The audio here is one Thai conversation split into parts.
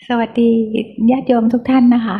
สวัสดีญาติโยมทุกท่านนะคะ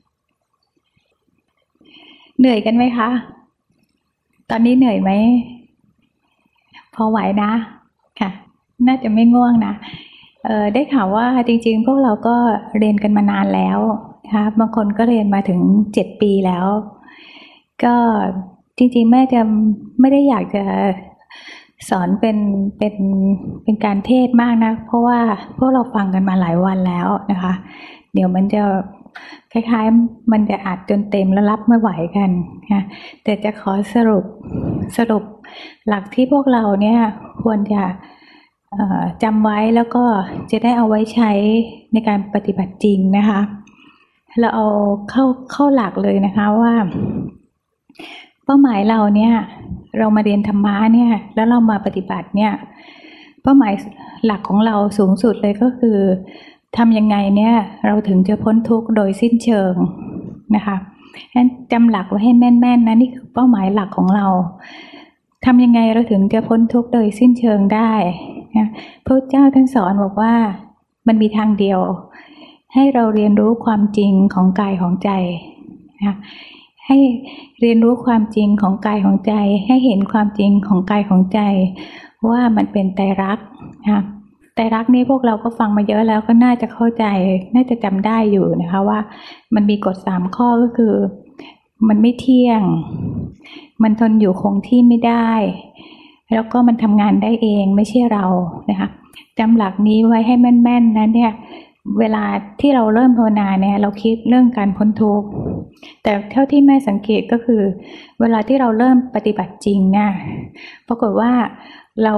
เหนื่อยกันไหมคะตอนนี้เหนื่อยไหมพอไหวนะค่ะน่าจะไม่ง่วงนะได้ข่าวว่าจริงๆพวกเราก็เรียนกันมานานแล้วนะคะบางคนก็เรียนมาถึง7 ปีแล้วก็จริงๆแม่จะไม่ได้อยากจะสอนเป็นการเทศมากนะเพราะว่าพวกเราฟังกันมาหลายวันแล้วนะคะเดี๋ยวมันจะคล้ายๆมันจะอัดจนเต็มแล้วรับไม่ไหวกันนะแต่จะขอสรุปหลักที่พวกเราเนี่ยควรจะจำไว้แล้วก็จะได้เอาไว้ใช้ในการปฏิบัติจริงนะคะเราเอาเข้าหลักเลยนะคะว่าเป้าหมายเราเนี่ยเรามาเรียนธรรมะเนี่ยแล้วเรามาปฏิบัติเนี่ยเป้าหมายหลักของเราสูงสุดเลยก็คือทำยังไงเนี่ยเราถึงจะพ้นทุกข์โดยสิ้นเชิงนะคะฉะนั้นจำหลักไว้ให้แม่นๆนะนี่คือเป้าหมายหลักของเราทำยังไงเราถึงจะพ้นทุกข์โดยสิ้นเชิงได้นะพระเจ้าท่านสอนบอกว่ามันมีทางเดียวให้เราเรียนรู้ความจริงของกายของใจนะให้เรียนรู้ความจริงของกายของใจให้เห็นความจริงของกายของใจว่ามันเป็นไตรลักษณ์นะไตรลักษณ์นี้พวกเราก็ฟังมาเยอะแล้วก็น่าจะเข้าใจน่าจะจำได้อยู่นะคะว่ามันมีกฎ3 ข้อก็คือมันไม่เที่ยงมันทนอยู่คงที่ไม่ได้แล้วก็มันทำงานได้เองไม่ใช่เรานะคะจำหลักนี้ไว้ให้แม่นๆนะเนี่ยเวลาที่เราเริ่มภาวนาเนี่ยเราคิดเรื่องการพ้นทุกข์แต่เท่าที่แม่สังเกตก็คือเวลาที่เราเริ่มปฏิบัติจริงเนี่ยปรากฏว่าเรา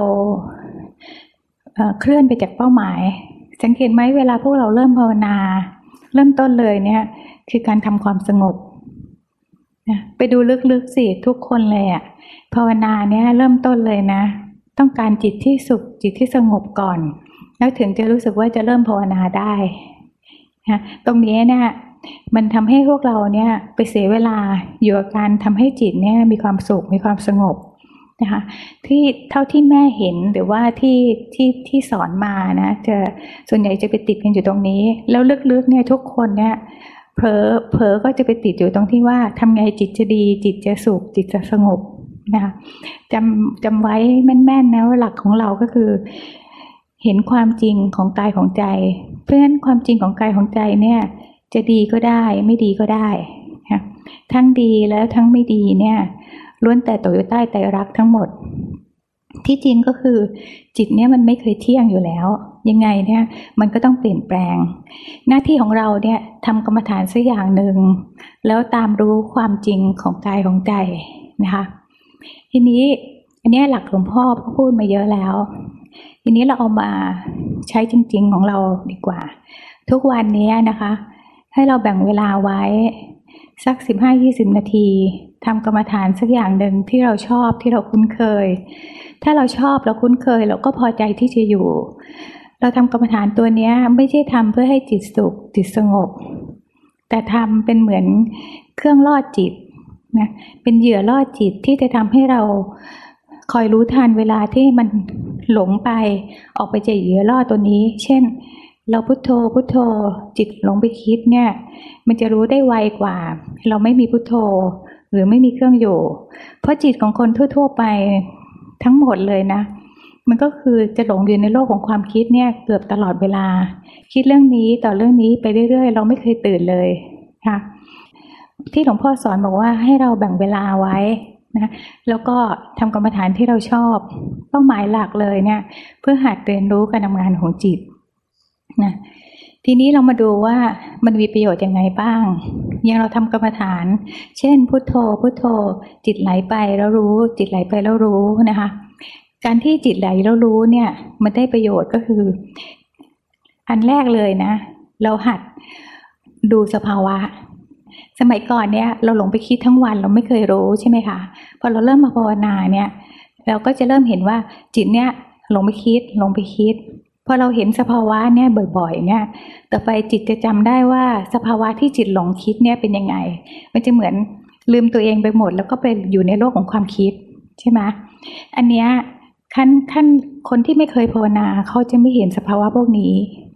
เคลื่อนไปจากเป้าหมายสังเกตไหมเวลาพวกเราเริ่มภาวนาเริ่มต้นเลยเนี่ยคือการทำความสงบไปดูลึกๆสิทุกคนเลยอะภาวนาเนี่ยเริ่มต้นเลยนะต้องการจิตที่สุขจิตที่สงบก่อนแล้วถึงจะรู้สึกว่าจะเริ่มภาวนาได้นะตรงนี้เนี่ยมันทำให้พวกเราเนี่ยไปเสียเวลาอยู่กับการทำให้จิตเนี่ยมีความสุขมีความสงบนะคะที่เท่าที่แม่เห็นหรือว่าที่สอนมานะจะส่วนใหญ่จะไปติดกันอยู่ตรงนี้แล้วลึกๆเนี่ยทุกคนเนี่ยเผลอก็จะไปติดอยู่ตรงที่ว่าทำไงจิตจะดีจิตจะสุขจิตจะสงบนะคะจำไว้แม่นๆนะว่าหลักของเราก็คือเห็นความจริงของกายของใจเพราะฉะนั้นความจริงของกายของใจเนี่ยจะดีก็ได้ไม่ดีก็ได้นะทั้งดีแล้วทั้งไม่ดีเนี่ยล้วนแต่ตกอยู่ใต้ไตรลักษณ์ทั้งหมดที่จริงก็คือจิตเนี่ยมันไม่เคยเที่ยงอยู่แล้วยังไงเนี่ยมันก็ต้องเปลี่ยนแปลงหน้าที่ของเราเนี่ยทำกรรมฐานสักอย่างหนึ่งแล้วตามรู้ความจริงของกายของใจนะคะทีนี้อันนี้หลักหลวงพ่อพูดมาเยอะแล้วทีนี้เราเอามาใช้จริงๆของเราดีกว่าทุกวันนี้นะคะให้เราแบ่งเวลาไว้สัก15-20 นาทีทำกรรมฐานสักอย่างหนึ่งที่เราชอบที่เราคุ้นเคยถ้าเราชอบเราคุ้นเคยเราก็พอใจที่จะอยู่เราทำกรรมฐานตัวนี้ไม่ใช่ทำเพื่อให้จิตสุขจิตสงบแต่ทำเป็นเหมือนเครื่องล่อจิตนะเป็นเหยื่อล่อจิตที่จะทำให้เราคอยรู้ทันเวลาที่มันหลงไปออกไปจากเหยื่อล่อตัวนี้เช่นเราพุทโธพุทโธจิตหลงไปคิดเนี่ยมันจะรู้ได้ไวกว่าเราไม่มีพุทโธหรือไม่มีเครื่องอยู่เพราะจิตของคนทั่วๆไปทั้งหมดเลยนะมันก็คือจะหลงอยู่ในโลกของความคิดเนี่ยเกือบตลอดเวลาคิดเรื่องนี้ต่อเรื่องนี้ไปเรื่อยๆเราไม่เคยตื่นเลยค่ะที่หลวงพ่อสอนบอกว่าให้เราแบ่งเวลาไว้นะแล้วก็ทำกรรมฐานที่เราชอบเป้าหมายหลักเลยเนี่ยเพื่อหัดเรียนรู้การทำงานของจิตนะทีนี้เรามาดูว่ามันมีประโยชน์ยังไงบ้างอย่างเราทำกรรมฐานเช่นพุทโธพุทโธจิตไหลไปแล้วรู้จิตไหลไปแล้วรู้นะคะการที่จิตไหลแล้วรู้เนี่ยมันได้ประโยชน์ก็คืออันแรกเลยนะเราหัดดูสภาวะสมัยก่อนเนี่ยเราหลงไปคิดทั้งวันเราไม่เคยรู้ใช่ไหมคะพอเราเริ่มมาภาวนาเนี่ยเราก็จะเริ่มเห็นว่าจิตเนี่ยหลงไปคิดพอเราเห็นสภาวะเนี่ยบ่อยๆเนี่ยต่อไปจิตจะจำได้ว่าสภาวะที่จิตหลงคิดเนี่ยเป็นยังไงมันจะเหมือนลืมตัวเองไปหมดแล้วก็ไปอยู่ในโลกของความคิดใช่ไหมอันเนี้ยขั้นคนที่ไม่เคยภาวนาเขาจะไม่เห็นสภาวะพวกนี้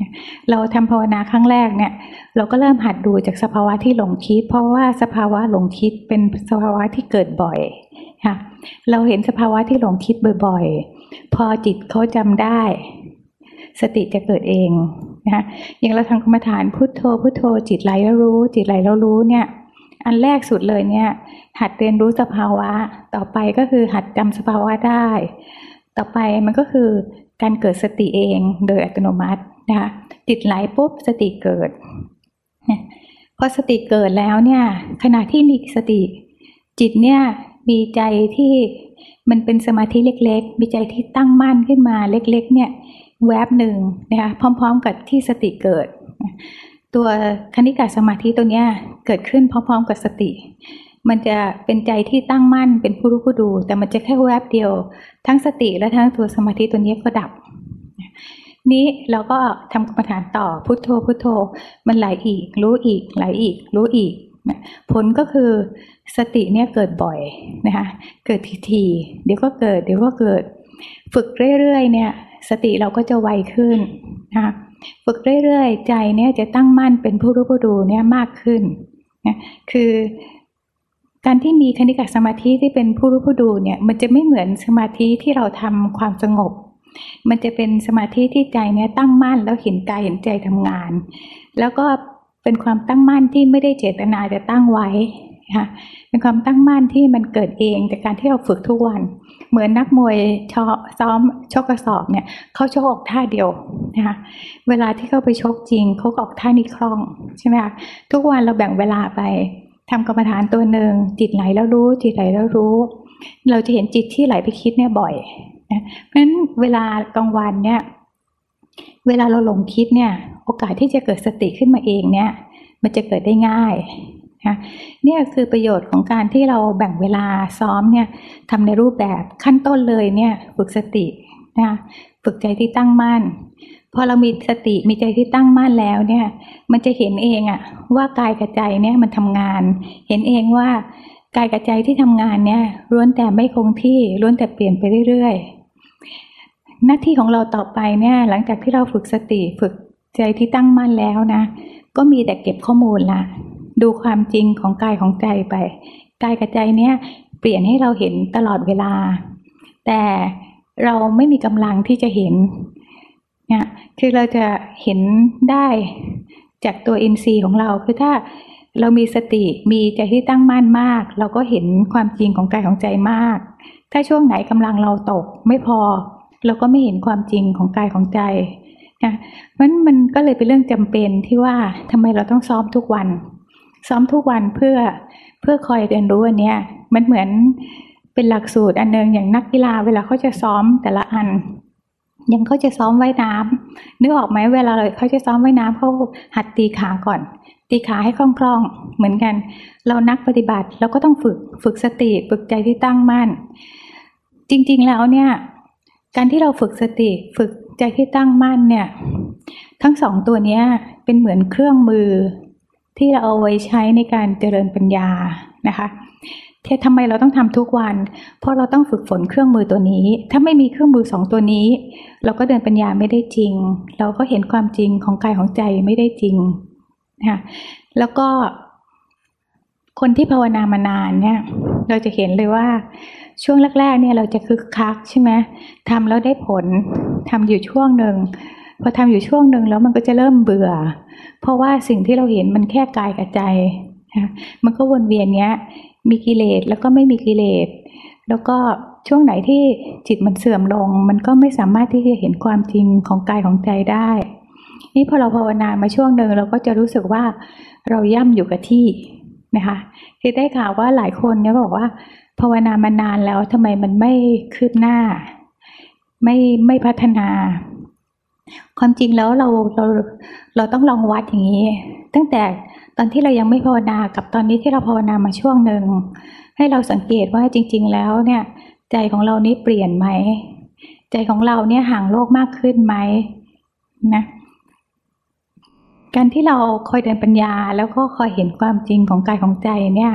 เราทำภาวนาครั้งแรกเนี่ยเราก็เริ่มหัดดูจากสภาวะที่หลงคิดเพราะว่าสภาวะหลงคิดเป็นสภาวะที่เกิดบ่อยค่ะเราเห็นสภาวะที่หลงคิดบ่อยๆพอจิตเขาจำได้สติจะเกิดเองนะอย่างเราทำกรรมฐานพุทโธพุทโธจิตไหลแล้วรู้จิตไหลแล้วรู้เนี่ยอันแรกสุดเลยเนี่ยหัดเรียนรู้สภาวะต่อไปก็คือหัดจำสภาวะได้ต่อไปมันก็คือการเกิดสติเองโดยอัตโนมัตินะคะจิตไหลปุ๊บสติเกิดพอสติเกิดแล้วเนี่ยขณะที่มีสติจิตเนี่ยมีใจที่มันเป็นสมาธิเล็กๆมีใจที่ตั้งมั่นขึ้นมาเล็กๆเนี่ยแวบหนึ่งนะคะพร้อมๆกับที่สติเกิดตัวคณิกะสมาธิตัวเนี้ยเกิดขึ้นพร้อมๆกับสติมันจะเป็นใจที่ตั้งมั่นเป็นผู้รู้ผู้ดูแต่มันจะแค่แวบเดียวทั้งสติและทั้งตัวสมาธิตัวนี้ก็ดับนี้เราก็ทำกรรมฐานต่อพุทโธพุทโธมันไหลอีกรู้อีกไหลอีกรู้อีกผลก็คือสติเนี่ยเกิดบ่อยนะคะเกิดทีๆเดี๋ยวก็เกิดเดี๋ยวก็เกิดฝึกเรื่อยๆเนี่ยสติเราก็จะไวขึ้นนะคะฝึกเรื่อยๆใจเนี่ยจะตั้งมั่นเป็นผู้รู้ผู้ดูเนี่ยมากขึ้นนะคือการที่มีคณิกะสมาธิที่เป็นผู้รู้ผู้ดูเนี่ยมันจะไม่เหมือนสมาธิที่เราทำความสงบมันจะเป็นสมาธิที่ใจเนี่ยตั้งมั่นแล้วเห็นกายเห็นใจทำงานแล้วก็เป็นความตั้งมั่นที่ไม่ได้เจตนาจะตั้งไว้ค่ะเป็นความตั้งมั่นที่มันเกิดเองจากการที่เราฝึกทุกวันเหมือนนักมวยซ้อมชกกระสอบเนี่ยเขาชกออกท่าเดียวนะคะเวลาที่เขาไปชกจริงเขาออกท่านี้คล่องใช่ไหมคะทุกวันเราแบ่งเวลาไปทำกรรมฐานตัวหนึ่งจิตไหลแล้วรู้จิตไหลแล้วรู้เราจะเห็นจิตที่ไหลไปคิดเนี่ยบ่อยนะเพราะฉะนั้นเวลากลางวันเนี่ยเวลาเราหลงคิดเนี่ยโอกาสที่จะเกิดสติขึ้นมาเองเนี่ยมันจะเกิดได้ง่ายนะเนี่ยคือประโยชน์ของการที่เราแบ่งเวลาซ้อมเนี่ยทำในรูปแบบขั้นต้นเลยเนี่ยฝึกสตินะฝึกใจที่ตั้งมั่นพอเรามีสติมีใจที่ตั้งมั่นแล้วเนี่ยมันจะเห็นเองอะว่ากายกับใจเนี่ยมันทำงานเห็นเองว่ากายกับใจที่ทำงานเนี่ยล้วนแต่ไม่คงที่ล้วนแต่เปลี่ยนไปเรื่อยๆหน้าที่ของเราต่อไปเนี่ยหลังจากที่เราฝึกสติฝึกใจที่ตั้งมั่นแล้วนะก็มีแต่เก็บข้อมูลละดูความจริงของกายของใจไปกายกับใจเนี่ยเปลี่ยนให้เราเห็นตลอดเวลาแต่เราไม่มีกำลังที่จะเห็นเนี่ยคือเราจะเห็นได้จากตัวอินทรีย์ของเราคือถ้าเรามีสติมีใจที่ตั้งมั่นมากเราก็เห็นความจริงของกายของใจมากถ้าช่วงไหนกำลังเราตกไม่พอเราก็ไม่เห็นความจริงของกายของใจนะเพราะฉะนั้นมันก็เลยเป็นเรื่องจำเป็นที่ว่าทำไมเราต้องซ้อมทุกวันซ้อมทุกวันเพื่อคอยเรียนรู้อันเนี้ยมันเหมือนเป็นหลักสูตรอันนึงอย่างนักกีฬาเวลาเขาจะซ้อมแต่ละอันยังเขาจะซ้อมว่ายน้ำนึกออกไหมเวลาเขาจะซ้อมว่ายน้ำเขาหัดตีขาก่อนตีขาให้คล่องๆเหมือนกันเรานักปฏิบัติเราก็ต้องฝึกสติฝึกใจที่ตั้งมั่นจริงๆแล้วเนี่ยการที่เราฝึกสติฝึกใจที่ตั้งมั่นเนี่ยทั้งสองตัวนี้เป็นเหมือนเครื่องมือที่เราเอาไว้ใช้ในการเจริญปัญญานะคะทำไมเราต้องทำทุกวันเพราะเราต้องฝึกฝนเครื่องมือตัวนี้ถ้าไม่มีเครื่องมือสองตัวนี้เราก็เดินปัญญาไม่ได้จริงเราก็เห็นความจริงของกายของใจไม่ได้จริงนะคะแล้วก็คนที่ภาวนามานานเนี่ยเราจะเห็นเลยว่าช่วงแรกๆเนี่ยเราจะคึกคักใช่ไหมทำแล้วได้ผลทำอยู่ช่วงหนึ่งพอทำอยู่ช่วงหนึ่งแล้วมันก็จะเริ่มเบื่อเพราะว่าสิ่งที่เราเห็นมันแค่กายกับใจนะมันก็วนเวียนเนี้ยมีกิเลสแล้วก็ไม่มีกิเลสแล้วก็ช่วงไหนที่จิตมันเสื่อมลงมันก็ไม่สามารถที่จะเห็นความจริงของกายของใจได้นี่พอเราภาวนามาช่วงหนึ่งเราก็จะรู้สึกว่าเราย่ำอยู่กับที่นะคะคือได้ข่าวว่าหลายคนเนี่ยบอกว่าภาวนามานานแล้วทำไมมันไม่คืบหน้าไม่พัฒนาความจริงแล้วเราต้องลองวัดอย่างนี้ตั้งแต่ตอนที่เรายังไม่ภาวนากับตอนนี้ที่เราภาวนามาช่วงหนึ่งให้เราสังเกตว่าจริงๆแล้วเนี่ยใจของเรานี้เปลี่ยนไหมใจของเราเนี่ยห่างโลกมากขึ้นไหมนะการที่เราคอยเดินปัญญาแล้วก็คอยเห็นความจริงของกายของใจเนี่ย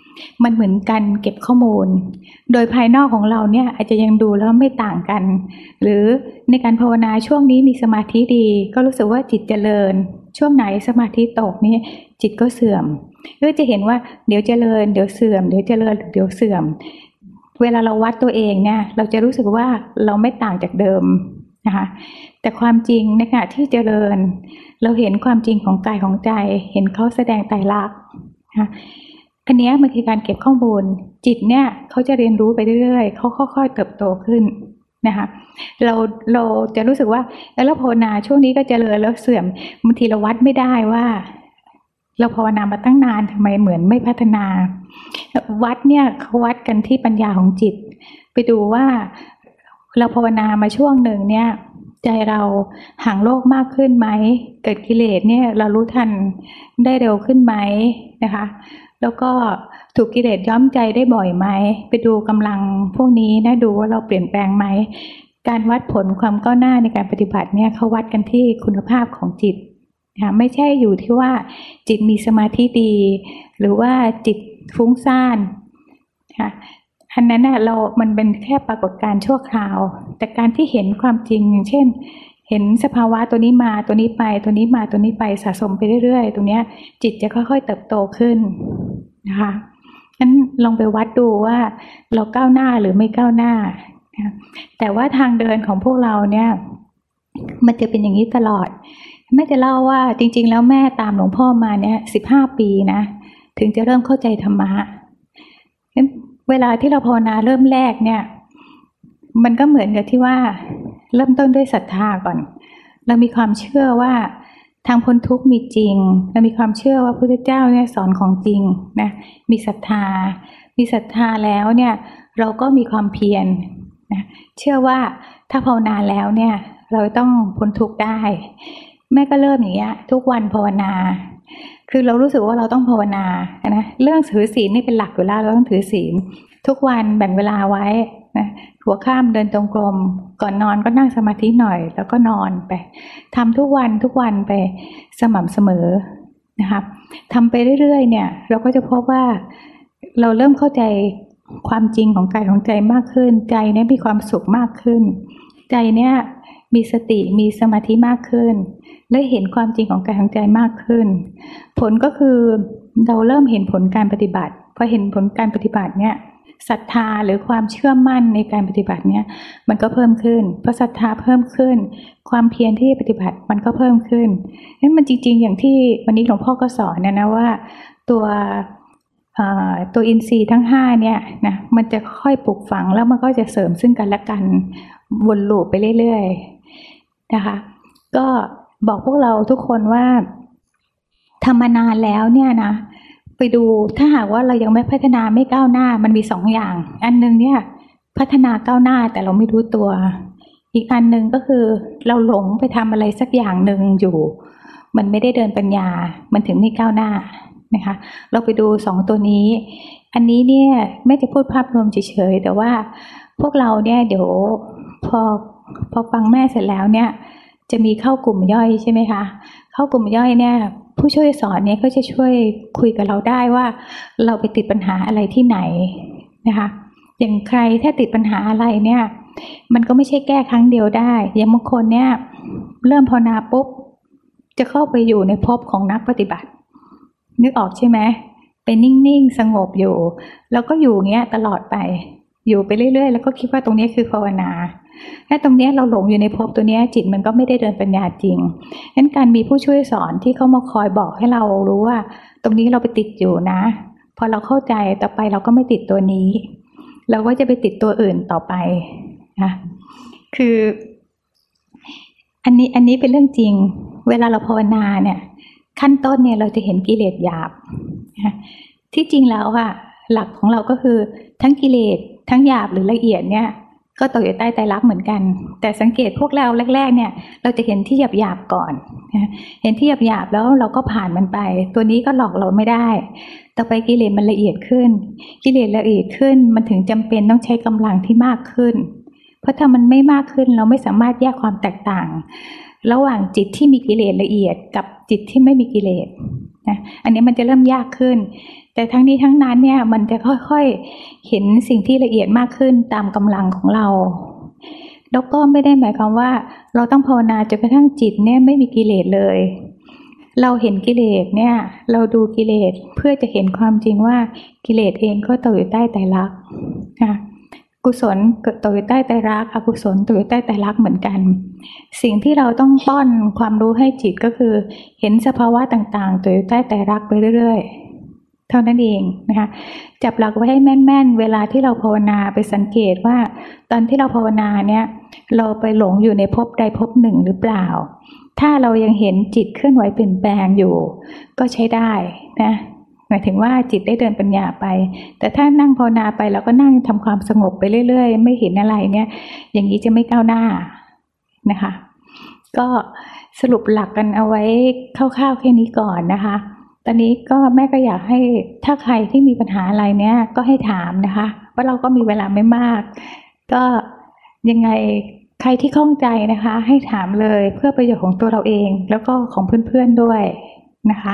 มันเหมือนกันเก็บข้อมูลโดยภายนอกของเราเนี่ยอาจจะยังดูแล้วไม่ต่างกันหรือในการภาวนาช่วงนี้มีสมาธิดีก็รู้สึกว่าจิตเจริญช่วงไหนสมาธิตกนี่จิตก็เสื่อมก็จะเห็นว่าเดี๋ยวเจริญเดี๋ยวเสื่อมเดี๋ยวเจริญเดี๋ยวเสื่อมเวลาเราวัดตัวเองเนี่ยเราจะรู้สึกว่าเราไม่ต่างจากเดิมนะคะแต่ความจริงในขณะที่เจริญเราเห็นความจริงของกายของใจเห็นเขาแสดงไตรลักษณ์นะคะอันนี้มันคือการเก็บข้อมูลจิตเนี่ยเขาจะเรียนรู้ไปเรื่อยๆเขาค่อยๆเติบโตขึ้นนะคะเราจะรู้สึกว่าแล้วภาวนาช่วงนี้ก็เจริญแล้วเสื่อมบางทีเราวัดไม่ได้ว่าเราภาวนามาตั้งนานทำไมเหมือนไม่พัฒนาวัดเนี่ยเขาวัดกันที่ปัญญาของจิตไปดูว่าเราภาวนามาช่วงหนึ่งเนี่ยใจเราห่างโลกมากขึ้นไหมเกิดกิเลสเนี่ยเรารู้ทันได้เร็วขึ้นไหมนะคะแล้วก็ถูกกิเลสย้อมใจได้บ่อยไหมไปดูกำลังพวกนี้นะดูว่าเราเปลี่ยนแปลงไหมการวัดผลความก้าวหน้าในการปฏิบัติเนี่ยเขาวัดกันที่คุณภาพของจิตนะไม่ใช่อยู่ที่ว่าจิตมีสมาธิดีหรือว่าจิตฟุ้งซ่านค่ะอันนั้นน่ะมันเป็นแค่ปรากฏการณ์ชั่วคราวแต่การที่เห็นความจริงอย่างเช่นเห็นสภาวะตัวนี้มาตัวนี้ไปตัวนี้มาตัวนี้ไปสะสมไปเรื่อยๆตรงเนี้ยจิตจะค่อยๆเติบโตขึ้นนะคะงั้นลองไปวัดดูว่าเราก้าวหน้าหรือไม่ก้าวหน้าแต่ว่าทางเดินของพวกเราเนี่ยมันจะเป็นอย่างนี้ตลอดแม่จะเล่าว่าจริงๆแล้วแม่ตามหลวงพ่อมาเนี่ย15 ปีนะถึงจะเริ่มเข้าใจธรรมะงั้นเวลาที่เราภาวนาเริ่มแรกเนี่ยมันก็เหมือนกับที่ว่าเริ่มต้นด้วยศรัทธาก่อนเรามีความเชื่อว่าทางพ้นทุกข์มีจริงเรามีความเชื่อว่าพระพุทธเจ้าเนี่ยสอนของจริงนะมีศรัทธาแล้วเนี่ยเราก็มีความเพียรนะเชื่อว่าถ้าภาวนาแล้วเนี่ยเราต้องพ้นทุกข์ได้แม่ก็เริ่มอย่างเงี้ยทุกวันภาวนาคือเรารู้สึกว่าเราต้องภาวนานะเรื่องถือศีลนี่เป็นหลักอยู่แล้วเราต้องถือศีลทุกวันแบ่งเวลาไว้นะหัวค่ำเดินจงกรมก่อนนอนก็นั่งสมาธิหน่อยแล้วก็นอนไปทำทุกวันไปสม่ำเสมอนะคะทำไปเรื่อยๆเนี่ยเราก็จะพบว่าเราเริ่มเข้าใจความจริงของกายของใจมากขึ้นใจเนี่ยมีความสุขมากขึ้นใจเนี่ยมีสติมีสมาธิมากขึ้นและเห็นความจริงของกายของใจมากขึ้นผลก็คือเราเริ่มเห็นผลการปฏิบัติพอเห็นผลการปฏิบัติเนี่ยศรัทธาหรือความเชื่อมั่นในการปฏิบัติเนี่ยมันก็เพิ่มขึ้นพอศรัทธาเพิ่มขึ้นความเพียรที่ปฏิบัติมันก็เพิ่มขึ้นนั่นมันจริงๆอย่างที่วันนี้หลวงพ่อก็สอนนะว่าตัวอินทรีย์ทั้ง5เนี่ยนะมันจะค่อยปลูกฝังแล้วมันก็จะเสริมซึ่งกันและกันวนลูปไปเรื่อยๆนะคะก็บอกพวกเราทุกคนว่าทำมานานแล้วเนี่ยนะไปดูถ้าหากว่าเรายังไม่พัฒนาไม่ก้าวหน้ามันมี2 อย่างอันนึงเนี่ยพัฒนาก้าวหน้าแต่เราไม่รู้ตัวอีกอันนึงก็คือเราหลงไปทำอะไรสักอย่างหนึ่งอยู่มันไม่ได้เดินปัญญามันถึงไม่ก้าวหน้านะคะเราไปดู2 ตัวนี้อันนี้เนี่ยไม่จะพูดภาพรวมเฉยๆแต่ว่าพวกเราเนี่ยเดี๋ยวพอฟังแม่เสร็จแล้วเนี่ยจะมีเข้ากลุ่มย่อยใช่ไหมคะเข้ากลุ่มย่อยเนี่ยผู้ช่วยสอนเนี่ยก็จะช่วยคุยกับเราได้ว่าเราไปติดปัญหาอะไรที่ไหนนะคะอย่างใครถ้าติดปัญหาอะไรเนี่ยมันก็ไม่ใช่แก้ครั้งเดียวได้อย่างบางคนเนี่ยเริ่มภาวนาปุ๊บจะเข้าไปอยู่ในภพของนักปฏิบัตินึกออกใช่ไหมเป็นนิ่งๆสงบอยู่แล้วก็อยู่เงี้ยตลอดไปอยู่ไปเรื่อยๆแล้วก็คิดว่าตรงนี้คือภาวนาถ้าตรงนี้เราหลงอยู่ในภพตัวนี้จิตมันก็ไม่ได้เดินปัญญาจริงงั้นการมีผู้ช่วยสอนที่เขามาคอยบอกให้เรารู้ว่าตรงนี้เราไปติดอยู่นะพอเราเข้าใจต่อไปเราก็ไม่ติดตัวนี้เราก็จะไปติดตัวอื่นต่อไปนะคืออันนี้เป็นเรื่องจริงเวลาเราภาวนาเนี่ยขั้นต้นเนี่ยเราจะเห็นกิเลสหยาบนะที่จริงแล้วอะหลักของเราก็คือทั้งกิเลสทั้งหยาบหรือละเอียดเนี่ยก็ตกอยู่ใต้ไตรลักษณ์เหมือนกันแต่สังเกตพวกเราแรกๆเนี่ยเราจะเห็นที่หยาบๆก่อนเห็นที่หยาบๆแล้วเราก็ผ่านมันไปตัวนี้ก็หลอกเราไม่ได้ต่อไปกิเลสมันละเอียดขึ้นกิเลสละเอียดขึ้นมันถึงจำเป็นต้องใช้กำลังที่มากขึ้นเพราะถ้ามันไม่มากขึ้นเราไม่สามารถแยกความแตกต่างระหว่างจิตที่มีกิเลสละเอียดกับจิตที่ไม่มีกิเลสนะอันนี้มันจะเริ่มยากขึ้นแต่ทั้งนี้ทั้งนั้นเนี่ยมันจะค่อยๆเห็นสิ่งที่ละเอียดมากขึ้นตามกำลังของเราแล้วก็ไม่ได้หมายความว่าเราต้องภาวนาจนกระทั่งจิตเนี่ยไม่มีกิเลสเลยเราเห็นกิเลสเนี่ยเราดูกิเลสเพื่อจะเห็นความจริงว่ากิเลสเองก็ตกอยู่ใต้ไตรลักษณ์นะกุศลตกอยู่ใต้ไตรลักษณ์อกุศลตกอยู่ใต้ไตรลักษณ์เหมือนกันสิ่งที่เราต้องป้อนความรู้ให้จิตก็คือเห็นสภาวะต่างๆตกอยู่ใต้ไตรลักษณ์ไปเรื่อยๆเท่านั้นเองนะคะจับหลักไว้ให้แม่นๆเวลาที่เราภาวนาไปสังเกตว่าตอนที่เราภาวนาเนี่ยเราไปหลงอยู่ในภพใดภพหนึ่งหรือเปล่าถ้าเรายังเห็นจิตเคลื่อนไหวเปลี่ยนแปลงอยู่ก็ใช้ได้นะหมายถึงว่าจิตได้เดินปัญญาไปแต่ถ้านั่งภาวนาไปแล้วก็นั่งทำความสงบไปเรื่อยๆไม่เห็นอะไรเนี่ยอย่างนี้จะไม่ก้าวหน้านะคะก็สรุปหลักกันเอาไว้คร่าวๆแค่นี้ก่อนนะคะตอนนี้ก็แม่ก็อยากให้ถ้าใครที่มีปัญหาอะไรเนี่ยก็ให้ถามนะคะเพราะเราก็มีเวลาไม่มากก็ยังไงใครที่ข้องใจนะคะให้ถามเลยเพื่อประโยชน์ของตัวเราเองแล้วก็ของเพื่อนๆด้วยนะคะ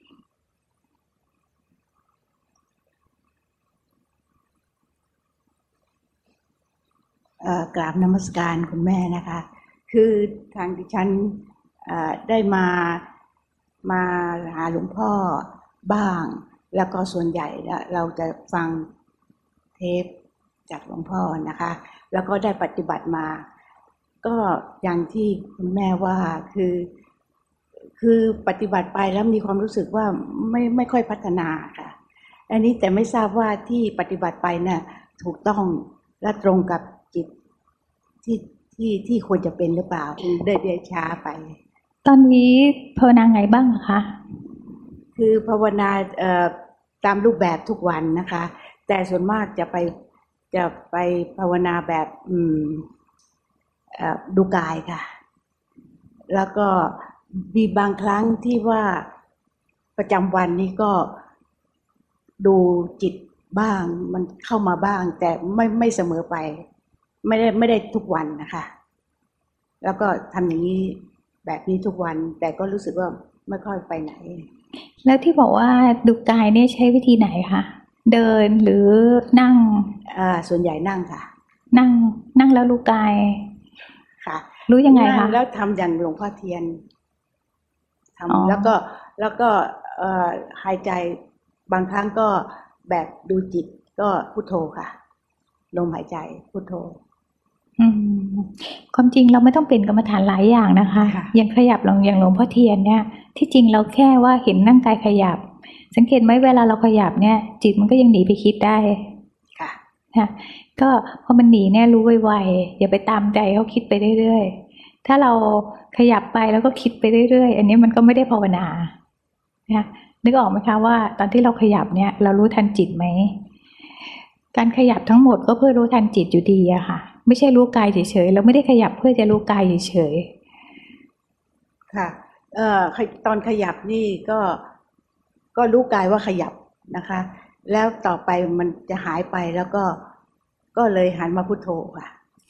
กราบนมัสการคุณแม่นะคะคือทางดิฉันได้มาหาหลวงพ่อบ้างแล้วก็ส่วนใหญ่เราจะฟังเทปจากหลวงพ่อนะคะแล้วก็ได้ปฏิบัติมาก็อย่างที่คุณแม่ว่าคือปฏิบัติไปแล้วมีความรู้สึกว่าไม่ค่อยพัฒนาค่ะอันนี้แต่ไม่ทราบว่าที่ปฏิบัติไปเนี่ยถูกต้องและตรงกับจิตที่ควรจะเป็นหรือเปล่าได้ช้าไปตอนนี้ภาวนาไงบ้างคะคือภาวนาตามรูปแบบทุกวันนะคะแต่ส่วนมากจะไปภาวนาแบบดูกายค่ะแล้วก็มีบางครั้งที่ว่าประจำวันนี้ก็ดูจิตบ้างมันเข้ามาบ้างแต่ไม่เสมอไปไม่ได้ทุกวันนะคะแล้วก็ทำอย่างนี้แบบนี้ทุกวันแต่ก็รู้สึกว่าไม่ค่อยไปไหนแล้วที่บอกว่าดูกายเนี่ยใช้วิธีไหนคะเดินหรือนั่งส่วนใหญ่นั่งค่ะนั่งแล้วรู้กายค่ะรู้ยังไงคะแล้วทำอย่างหลวงพ่อเทียนทำแล้วก็หายใจบางครั้งก็แบบดูจิตก็พุทโธค่ะลมหายใจพุทโธความจริงเราไม่ต้องเป็นกรรมฐานหลายอย่างนะคะอย่างขยับอย่างหลวงพ่อเทียนเนี่ยที่จริงเราแค่ว่าเห็นร่างกายขยับสังเกตไหมเวลาเราขยับเนี่ยจิตมันก็ยังหนีไปคิดได้ค่ะก็พอมันหนีเนี่ยรู้ไวๆอย่าไปตามใจเขาคิดไปเรื่อยๆถ้าเราขยับไปแล้วก็คิดไปเรื่อยๆอันนี้มันก็ไม่ได้ภาวนานะนึกออกไหมคะว่าตอนที่เราขยับเนี่ยเรารู้ทันจิตไหมการขยับทั้งหมดก็เพื่อรู้ทันจิตอยู่ดีอะค่ะไม่ใช่รู้กายเฉยๆเราไม่ได้ขยับเพื่อจะรู้กายเฉยๆค่ะตอนขยับนี่ก็รู้กายว่าขยับนะคะแล้วต่อไปมันจะหายไปแล้วก็เลยหันมาพุทโธค่ะ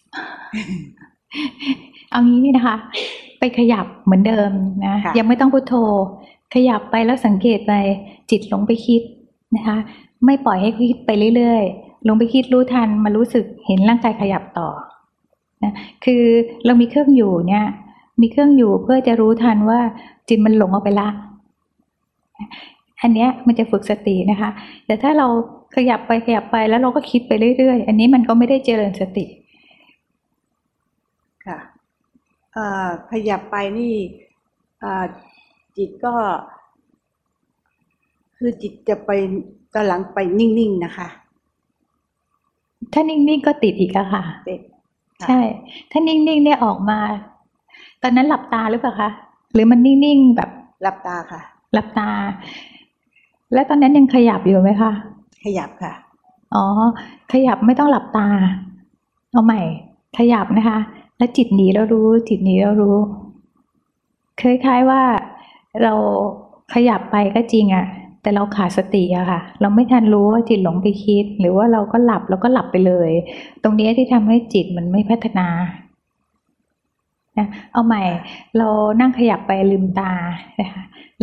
เอางี้นี่นะคะไปขยับเหมือนเดิมนะยังไม่ต้องพุทโธขยับไปแล้วสังเกตไปจิตลงไปคิดนะคะไม่ปล่อยให้คิดไปเรื่อยๆลงไปคิดรู้ทันมารู้สึกเห็นร่างกายขยับต่อนะคือเรามีเครื่องอยู่เนี่ยมีเครื่องอยู่เพื่อจะรู้ทันว่าจิตมันหลงออกไปละอันเนี้ยมันจะฝึกสตินะคะแต่ถ้าเราขยับไปแล้วเราก็คิดไปเรื่อยๆอันนี้มันก็ไม่ได้เจริญสติค่ะขยับไปนี่จิตก็คือจิตจะไปตอนหลังไปนิ่งๆนะคะถ้านิ่งๆก็ติดอีกอะค่ะติดใช่ถ้านิ่งๆเนี่ยออกมาตอนนั้นหลับตาหรือเปล่าคะหรือมันนิ่งๆแบบหลับตาค่ะหลับตาแล้วตอนนั้นยังขยับอยู่ไหมคะขยับค่ะอ๋อขยับไม่ต้องหลับตาเอาใหม่ขยับนะคะแล้วจิตหนีแล้วรู้จิตหนีแล้วรู้คล้ายๆว่าเราขยับไปก็จริงอะแต่เราขาดสติอะค่ะเราไม่ทันรู้ว่าจิตหลงไปคิดหรือว่าเราก็หลับไปเลยตรงนี้ที่ทำให้จิตมันไม่พัฒนานะเอาใหม่เรานั่งขยับไปลืมตานะคะแล้ว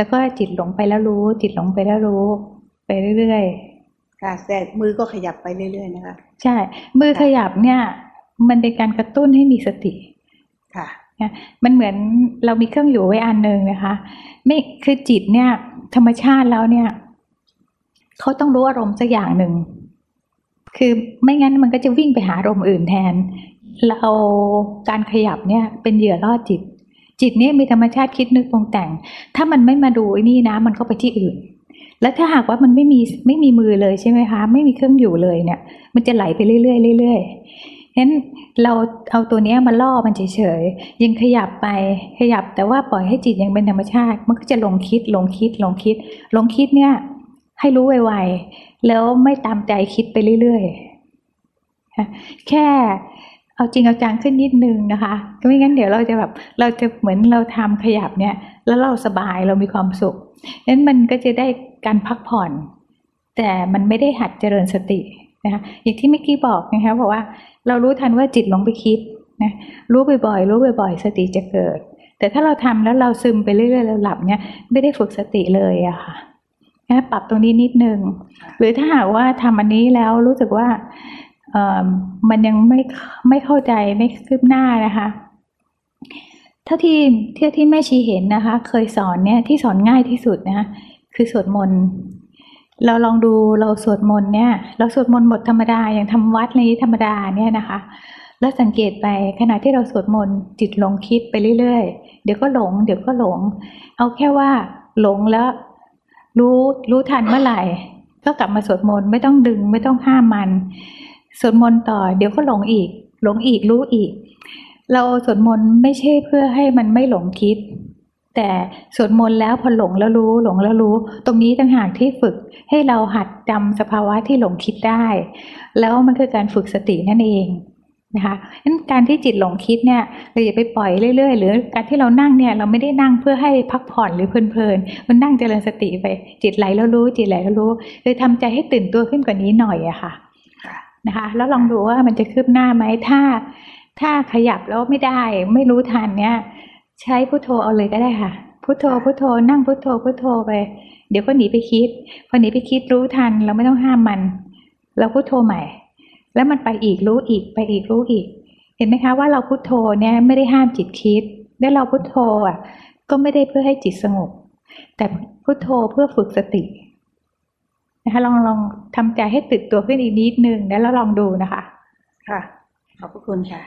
แล้วก็จิตหลงไปแล้วรู้จิตหลงไปแล้วรู้ไปเรื่อยๆค่ะแต่มือก็ขยับไปเรื่อยๆนะคะใช่มือขยับเนี่ยมันเป็นการกระตุ้นให้มีสติค่ะมันเหมือนเรามีเครื่องอยู่ไว้อันนึงนะคะไม่คือจิตเนี่ยธรรมชาติแล้วเนี่ยเขาต้องรู้อารมณ์สักอย่างหนึ่งคือไม่งั้นมันก็จะวิ่งไปหาอารมณ์อื่นแทนเราการขยับเนี่ยเป็นเหยื่อล่อจิตจิตเนี่ยมีธรรมชาติคิดนึกปรุงแต่งถ้ามันไม่มาดูไอ้นี่นะมันก็ไปที่อื่นแล้วถ้าหากว่ามันไม่มีมือเลยใช่ไหมคะไม่มีเครื่องอยู่เลยเนี่ยมันจะไหลไปเรื่อยๆเรื่อยๆงั้นเราเอาตัวนี้มาล่อมันเฉยๆยังขยับไปขยับแต่ว่าปล่อยให้จิตยังเป็นธรรมชาติมันก็จะหลงคิดเนี่ยให้รู้ไวๆแล้วไม่ตามใจคิดไปเรื่อยๆแค่เอาจริงเอาจังขึ้นนิดนึงนะคะไม่งั้นเดี๋ยวเราจะเหมือนเราทำขยับเนี่ยแล้วเราสบายเรามีความสุขนั้นมันก็จะได้การพักผ่อนแต่มันไม่ได้หัดเจริญสตินะคะอย่างที่เมื่อกี้บอกนะคะบอกว่าเรารู้ทันว่าจิตลงไปคิดนะรู้บ่อยๆสติจะเกิดแต่ถ้าเราทำแล้วเราซึมไปเรื่อยๆเราหลับเนี่ยไม่ได้ฝึกสติเลยอะค่ะนะปรับตรงนี้นิดนึงหรือถ้าหากว่าทำอันนี้แล้วรู้สึกว่ามันยังไม่เข้าใจไม่คืบหน้านะคะเท่าที่แม่ชีเห็นนะคะเคยสอนเนี่ยที่สอนง่ายที่สุดนะคือสวดมนต์เราลองดูเราสวดมนต์เนี่ยเราสวดมนต์บทธรรมดาอย่างทำวัดอะไรธรรมดาเนี่ยนะคะแล้วสังเกตไปขณะที่เราสวดมนต์จิตหลงคิดไปเรื่อยๆเดี๋ยวก็หลงเอาแค่ว่าหลงแล้วรู้ทันเมื่อไหร่ก็กลับมาสวดมนต์ไม่ต้องดึงไม่ต้องห้ามมันสวดมนต์ต่อเดี๋ยวก็หลงอีกรู้อีกเราสวดมนต์ไม่ใช่เพื่อให้มันไม่หลงคิดแต่สวดมนต์แล้วพอหลงแล้วรู้ตรงนี้ต่างหากที่ฝึกให้เราหัดจำสภาวะที่หลงคิดได้แล้วมันคือการฝึกสตินั่นเองนะคะงั้นการที่จิตหลงคิดเนี่ยเราอย่าไปปล่อยเรื่อยๆหรือการที่เรานั่งเนี่ยเราไม่ได้นั่งเพื่อให้พักผ่อนหรือเพลินๆมันนั่งเจริญสติไปจิตไหลแล้วรู้เลยทำใจให้ตื่นตัวขึ้นกว่านี้หน่อยอะค่ะนะคะแล้วลองดูว่ามันจะคืบหน้าไหมถ้าขยับแล้วไม่ได้ไม่รู้ทันเนี่ยใช้พุทโธเอาเลยก็ได้ค่ะพุทโธนั่งพุทโธไปเดี๋ยวก็หนีไปคิดพอหนีไปคิดรู้ทันเราไม่ต้องห้ามมันเราพุทโธใหม่แล้วมันไปอีกรู้อีกไปอีกรู้อีกเห็นไหมคะว่าเราพุทโธเนี่ยไม่ได้ห้ามจิตคิดและเราพุทโธอ่ะก็ไม่ได้เพื่อให้จิตสงบแต่พุทโธเพื่อฝึกสตินะคะลองทำใจให้ตื่นตัวขึ้นอีกนิดนึงแล้วลองดูนะคะค่ะขอบพระคุณค่ะ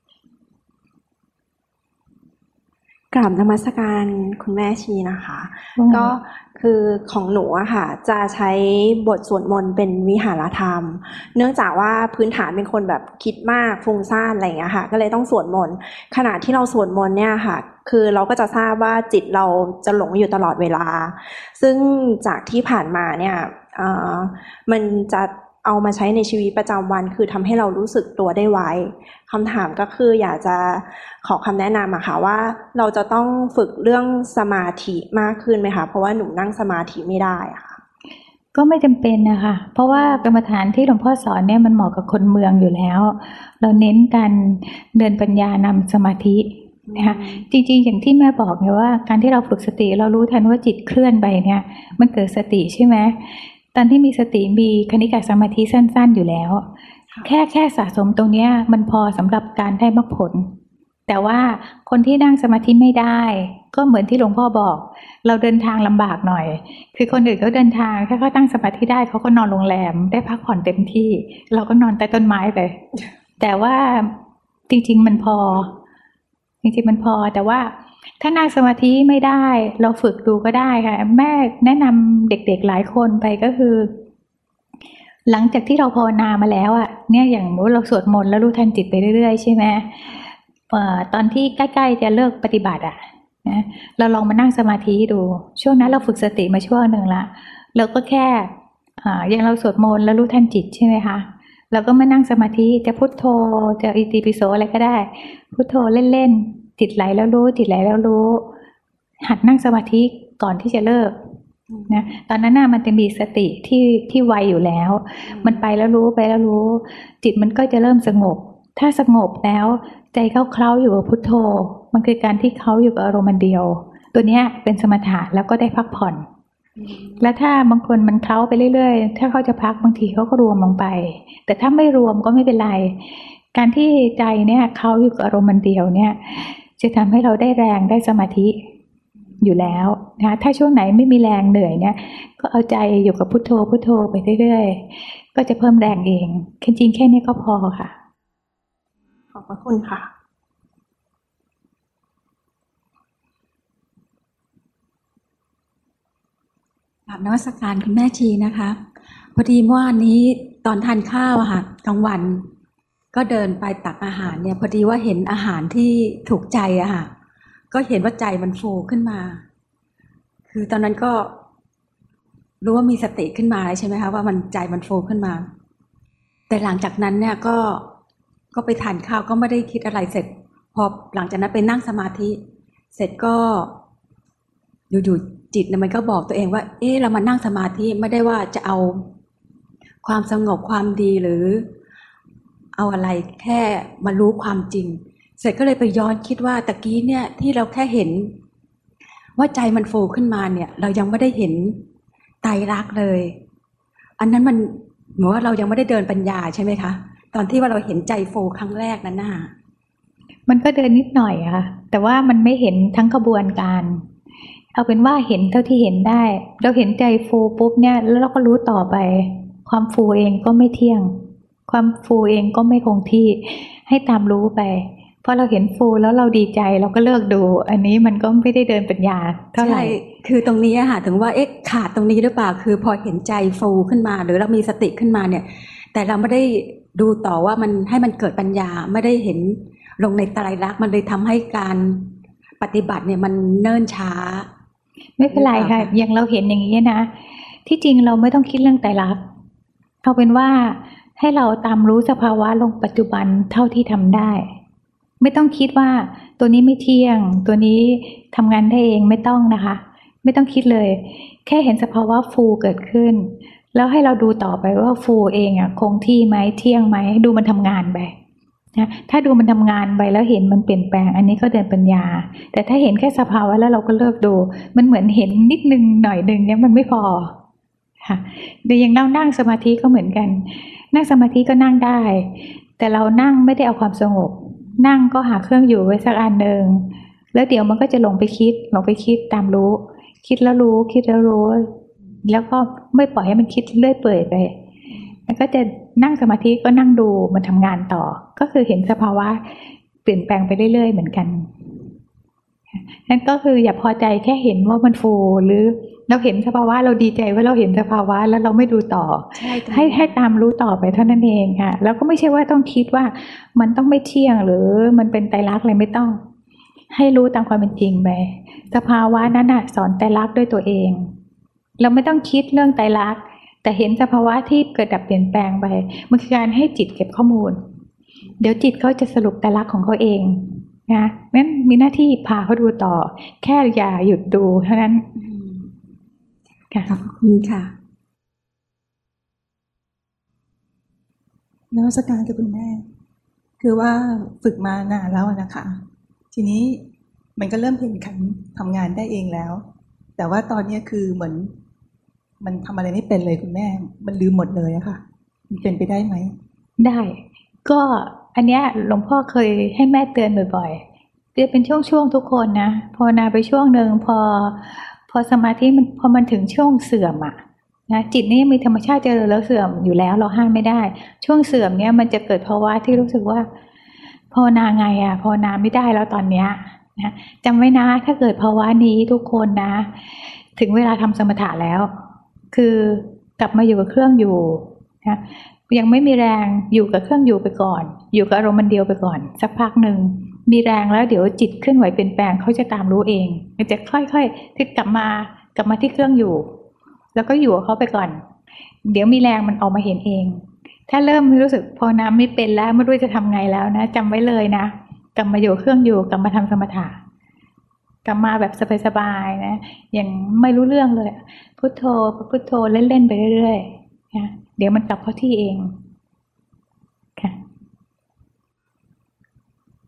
กราบนมัสการคุณแม่ชีนะคะก็คือของหนูอะค่ะจะใช้บทสวดมนต์เป็นวิหารธรรมเนื่องจากว่าพื้นฐานเป็นคนแบบคิดมากฟุ้งซ่านอะไรอย่างเงี้ยค่ะก็เลยต้องสวดมนต์ขณะที่เราสวดมนต์เนี่ยค่ะคือเราก็จะทราบว่าจิตเราจะหลงอยู่ตลอดเวลาซึ่งจากที่ผ่านมาเนี่ยมันจะเอามาใช้ในชีวิตประจำวันคือทำให้เรารู้สึกตัวได้ไวคำถามก็คืออยากจะขอคำแนะนำอะค่ะว่าเราจะต้องฝึกเรื่องสมาธิมากขึ้นไหมคะเพราะว่าหนูนั่งสมาธิไม่ได้อะค่ะก็ไม่จำเป็นนะคะเพราะว่ากรรมฐานที่หลวงพ่อสอนเนี่ยมันเหมาะกับคนเมืองอยู่แล้วเราเน้นการเดินปัญญานำสมาธินะคะจริงๆอย่างที่แม่บอกไงว่าการที่เราฝึกสติเรารู้ทันว่าจิตเคลื่อนไปเนี่ยมันเกิดสติใช่ไหมตอนที่มีสติมีคณิกะสมาธิสั้นๆอยู่แล้วแค่สะสมตรงนี้มันพอสำหรับการได้มรรคผลแต่ว่าคนที่นั่งสมาธิไม่ได้ก็เหมือนที่หลวงพ่อบอกเราเดินทางลำบากหน่อยคือคนอื่นเขาเดินทางถ้าเขาตั้งสมาธิได้เขาก็นอนโรงแรมได้พักผ่อนเต็มที่เราก็นอนใต้ต้นไม้ไปแต่ว่าจริงๆมันพอแต่ว่าถ้านั่งสมาธิไม่ได้เราฝึกดูก็ได้ค่ะแม่แนะนำเด็กๆหลายคนไปก็คือหลังจากที่เราภาวนามาแล้วอ่ะเนี่ยอย่างเราสวดมนต์แล้วรู้ทันจิตไปเรื่อยๆใช่ไหมตอนที่ใกล้ๆจะเลิกปฏิบัติอ่ะนะเราลองมานั่งสมาธิดูช่วงนั้นเราฝึกสติมาช่วงหนึ่งละเราก็แค่อย่างเราสวดมนต์แล้วรู้ทันจิตใช่ไหมคะเราก็มานั่งสมาธิจะพุทโธจะอิติปิโสอะไรก็ได้พุทโธเล่นๆจิตไหลแล้วรู้หัดนั่งสมาธิก่อนที่จะเลิกนะตอนนั้นน่ะมันจะมีสติที่ไวอยู่แล้วมันไปแล้วรู้จิตมันก็จะเริ่มสงบถ้าสงบแล้วใจเคล้าอยู่กับพุทโธมันคือการที่เขาอยู่กับอารมณ์เดียวตัวเนี้ยเป็นสมถะแล้วก็ได้พักผ่อน แล้วถ้าบางคนมันเคล้าไปเรื่อยๆถ้าเขาจะพักบางทีเขาก็รวมลงไป แต่ถ้าไม่รวมก็ไม่เป็นไร การที่ใจเนี่ยเขาอยู่กับอารมณ์มันเดียวเนี่ยจะทำให้เราได้แรงได้สมาธิอยู่แล้วนะถ้าช่วงไหนไม่มีแรงเหนื่อยเนี่ยก็เอาใจอยู่กับพุทโธพุทโธไปเรื่อยๆก็จะเพิ่มแรงเองจริงๆแค่นี้ก็พอค่ะขอบพระคุณค่ะกราบนมัสการคุณแม่ชีนะคะพอดีเมื่อวานนี้ตอนทานข้าวอะค่ะกลางวันก็เดินไปตักอาหารเนี่ยพอดีว่าเห็นอาหารที่ถูกใจอะค่ะก็เห็นว่าใจมันฟูขึ้นมาคือตอนนั้นก็รู้ว่ามีสติขึ้นมาใช่ไหมคะว่ามันใจมันฟูขึ้นมาแต่หลังจากนั้นเนี่ยก็ไปทานข้าวก็ไม่ได้คิดอะไรเสร็จพอหลังจากนั้นไปนั่งสมาธิเสร็จก็อยู่ๆจิตเนี่ยมันก็บอกตัวเองว่าเรามานั่งสมาธิไม่ได้ว่าจะเอาความสงบความดีหรือเอาอะไรแค่มารู้ความจริงเสร็จก็เลยไปย้อนคิดว่าตะกี้เนี่ยที่เราแค่เห็นว่าใจมันฟูขึ้นมาเนี่ยเรายังไม่ได้เห็นไตรลักษณ์เลยอันนั้นมันเหมือนว่าเรายังไม่ได้เดินปัญญาใช่ไหมคะตอนที่ว่าเราเห็นใจฟูครั้งแรกนั้นน่ะมันก็เดินนิดหน่อยค่ะแต่ว่ามันไม่เห็นทั้งกระบวนการเอาเป็นว่าเห็นเท่าที่เห็นได้เราเห็นใจฟูปุ๊บเนี่ยแล้วเราก็รู้ต่อไปความฟูเองก็ไม่เที่ยงความฟูเองก็ไม่คงที่ให้ตามรู้ไปพอเราเห็นฟูแล้วเราดีใจเราก็เลิกดูอันนี้มันก็ไม่ได้เดินปัญญาเท่าไหร่คือตรงนี้ค่ะถึงว่าขาดตรงนี้หรือเปล่าคือพอเห็นใจฟูขึ้นมาหรือเรามีสติขึ้นมาเนี่ยแต่เราไม่ได้ดูต่อว่ามันให้มันเกิดปัญญาไม่ได้เห็นลงในไตรลักษณ์มันเลยทำให้การปฏิบัติเนี่ยมันเนิ่นช้าไม่เป็นไรค่ะอย่างเราเห็นอย่างนี้นะที่จริงเราไม่ต้องคิดเรื่องไตรลักษณ์เอาเป็นว่าให้เราตามรู้สภาวะลงปัจจุบันเท่าที่ทำได้ไม่ต้องคิดว่าตัวนี้ไม่เที่ยงตัวนี้ทำงานได้เองไม่ต้องนะคะไม่ต้องคิดเลยแค่เห็นสภาวะฟูเกิดขึ้นแล้วให้เราดูต่อไปว่าฟูเองคงที่ไหมเที่ยงไหมดูมันทำงานไปนะถ้าดูมันทำงานไปแล้วเห็นมันเปลี่ยนแปลงอันนี้ก็เดินปัญญาแต่ถ้าเห็นแค่สภาวะแล้วเราก็เลิกดูมันเหมือนเห็นนิดนึงหน่อยนึงเนี่ยมันไม่พอค่ะเดี๋ยวอย่างเรานั่งสมาธิก็เหมือนกันนั่งสมาธิก็นั่งได้แต่เรานั่งไม่ได้เอาความสงบนั่งก็หาเครื่องอยู่ไว้สักอันหนึ่งแล้วเดี๋ยวมันก็จะลงไปคิดตามรู้คิดแล้วรู้คิดแล้วรู้แล้วก็ไม่ปล่อยให้มันคิดเรื่อยเปื่อยไปแล้วก็จะนั่งสมาธิก็นั่งดูมันทำงานต่อก็คือเห็นสภาวะเปลี่ยนแปลงไปเรื่อยๆเหมือนกันนั่นก็คืออย่าพอใจแค่เห็นว่ามันฟูหรือเราเห็นสภาวะเราดีใจว่าเราเห็นสภาวะแล้วเราไม่ดูต่อให้ตามรู้ต่อไปเท่านั้นเองค่ะแล้วก็ไม่ใช่ว่าต้องคิดว่ามันต้องไม่เที่ยงหรือมันเป็นไตรลักษณ์อะไรไม่ต้องให้รู้ตามความเป็นจริงไปสภาวะนั้นน่ะสอนไตรลักษณ์ด้วยตัวเองเราไม่ต้องคิดเรื่องไตรลักษณ์แต่เห็นสภาวะที่เกิดดับเปลี่ยนแปลงไปมันคือการให้จิตเก็บข้อมูลเดี๋ยวจิตเขาจะสรุปไตรลักษณ์ของเขาเองนะงั้นมีหน้าที่พาเขาดูต่อแค่อย่าหยุดดูเท่านั้นขอบคุณค่ะนมัสการกับคุณแม่คือว่าฝึกมานานแล้วนะคะทีนี้มันก็เริ่มเห็นขันทำงานได้เองแล้วแต่ว่าตอนนี้คือเหมือนมันทำอะไรไม่เป็นเลยคุณแม่มันลืมหมดเลยอะค่ะมันเป็นไปได้ไหมได้ก็อันเนี้ยหลวงพ่อเคยให้แม่เตือนบ่อยๆจะเป็นช่วงๆทุกคนนะภาวนาไปช่วงหนึ่งพอสมาธิมันพอมันถึงช่วงเสื่อมอะนะจิตนี่มีธรรมชาติเจริญแล้วเสื่อมอยู่แล้วเราห้ามไม่ได้ช่วงเสื่อมเนี้ยมันจะเกิดภาวะที่รู้สึกว่าภาวนาไงอะภาวนาไม่ได้แล้วตอนเนี้ยนะจำไว้นะถ้าเกิดภาวะนี้ทุกคนนะถึงเวลาทำสมถะแล้วคือกลับมาอยู่กับเครื่องอยู่นะยังไม่มีแรงอยู่กับเครื่องอยู่ไปก่อนอยู่กับอารมณ์มันเดียวไปก่อนสักพักหนึ่งมีแรงแล้วเดี๋ยวจิตเคลื่อนไหวเปลี่ยนแปลงเขาจะตามรู้เองมันจะค่อยๆที่กลับมาที่เครื่องอยู่แล้วก็อยู่กับเขาไปก่อนเดี๋ยวมีแรงมันออกมาเห็นเองถ้าเริ่มรู้สึกพอน้ำไม่เป็นแล้วไม่รู้จะทำไงแล้วนะจำไว้เลยนะกลับมาอยู่เครื่องอยู่กลับมาทำสมถะกลับมาแบบสบายๆนะอย่างไม่รู้เรื่องเลยพุทโธพุทโธเล่นๆไปเรื่อยๆนะเดี๋ยวมันกลับเข้าที่เองค่ะ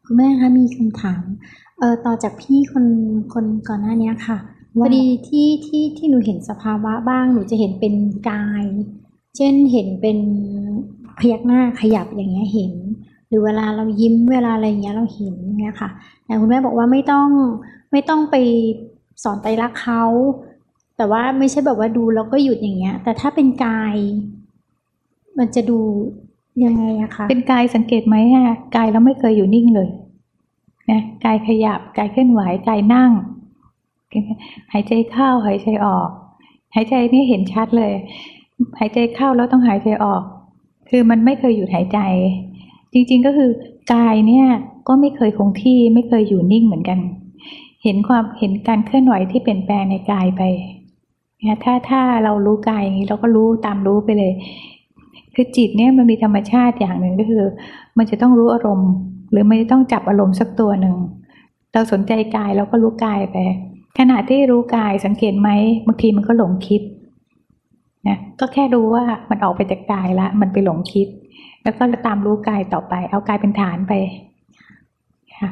คุณแม่คะมีคำถามต่อจากพี่คนก่อนหน้านี้ค่ะพอดีที่หนูเห็นสภาวะบ้างหนูจะเห็นเป็นกาย เช่นเห็นเป็นพยักหน้าขยับอย่างเงี้ยเห็น หรือเวลาเรายิ้มเวลาอะไรอย่างเงี้ยเราเห็นอย่างเงี้ยค่ะแต่คุณแม่บอกว่าไม่ต้องไปสอนไตรลักษณ์เขาแต่ว่าไม่ใช่แบบว่าดูแล้วก็หยุดอย่างเงี้ยแต่ถ้าเป็นกายมันจะดูยังไงอะคะเป็นกายสังเกตไหมฮะกายเราไม่เคยอยู่นิ่งเลยนะกายขยับกายเคลื่อนไหวกายนั่งหายใจเข้าหายใจออกหายใจนี่เห็นชัดเลยหายใจเข้าแล้วต้องหายใจออกคือมันไม่เคยหยุดหายใจจริงๆก็คือกายเนี่ยก็ไม่เคยคงที่ไม่เคยอยู่นิ่งเหมือนกันเห็นการเคลื่อนไหวที่เปลี่ยนแปลงในกายไปนะถ้าเรารู้กายอย่างนี้เราก็รู้ตามรู้ไปเลยคือจิตเนี่ยมันมีธรรมชาติอย่างหนึ่งก็คือมันจะต้องรู้อารมณ์หรือมันจะต้องจับอารมณ์สักตัวหนึ่งเราสนใจกายเราก็รู้กายไปขณะที่รู้กายสังเกตไหมบางทีมันก็หลงคิดนะก็แค่รู้ว่ามันออกไปจากกายละมันไปหลงคิดแล้วก็ตามรู้กายต่อไปเอากายเป็นฐานไปค่ะ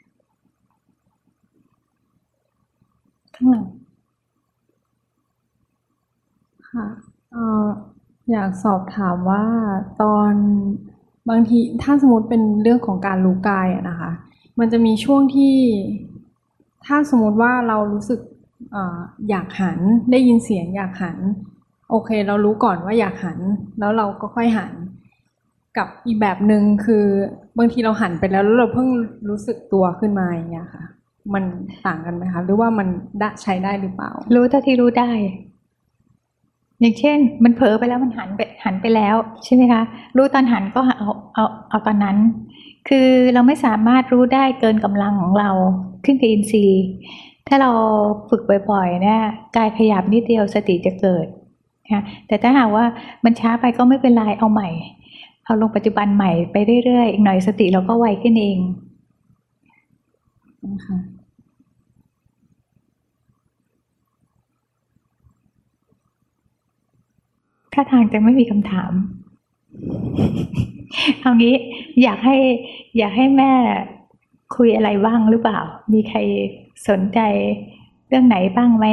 ข้างหลังค่ะอยากสอบถามว่าตอนบางทีถ้าสมมติเป็นเรื่องของการรู้กายอะนะคะมันจะมีช่วงที่ถ้าสมมติว่าเรารู้สึกอยากหันได้ยินเสียงอยากหันโอเคเรารู้ก่อนว่าอยากหันแล้วเราก็ค่อยหันกับอีกแบบหนึ่งคือบางทีเราหันไปแล้วเราเพิ่งรู้สึกตัวขึ้นมาอย่างเงี้ยค่ะมันต่างกันไหมคะหรือว่ามันใช้ได้หรือเปล่ารู้เท่าที่รู้ได้อย่างเช่นมันเผลอไปแล้วมันหันไปแล้วใช่ไหมคะรู้ตอนหันก็เอาตอนนั้นคือเราไม่สามารถรู้ได้เกินกำลังของเราขึ้นกับอินทรีย์ถ้าเราฝึกบ่อยๆเนี่ยกายขยับนิดเดียวสติจะเกิดนะแต่ถ้าหากว่ามันช้าไปก็ไม่เป็นไรเอาใหม่เอาลงปัจจุบันใหม่ไปเรื่อยๆอีกหน่อยสติเราก็ไวขึ้นเองนะคะถ้าทางจะไม่มีคำถามเอางี้อยากให้แม่คุยอะไรบ้างหรือเปล่ามีใครสนใจเรื่องไหนบ้างไหม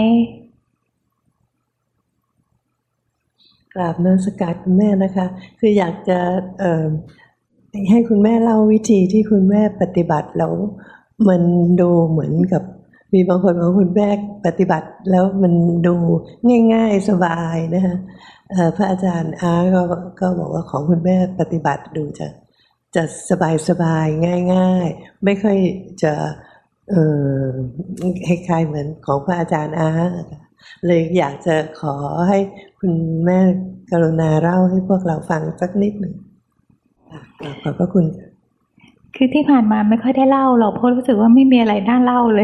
กราบนมัสการคุณแม่นะคะคืออยากจะให้คุณแม่เล่าวิธีที่คุณแม่ปฏิบัติแล้วมันดูเหมือนกับมีบางคนบอกว่าคุณแม่ปฏิบัติแล้วมันดูง่ายๆสบายนะคะพระอาจารย์ก็บอกว่าของคุณแม่ปฏิบัติดูจะสบายง่ายไม่ค่อยจะคล้ายๆเหมือนของพระอาจารย์เลยอยากจะขอให้คุณแม่กรุณาเล่าให้พวกเราฟังสักนิดหนึ่งขอบพระคุณคือที่ผ่านมาไม่ค่อยได้เล่าหรอกเพราะรู้สึกว่าไม่มีอะไรน่าเล่าเลย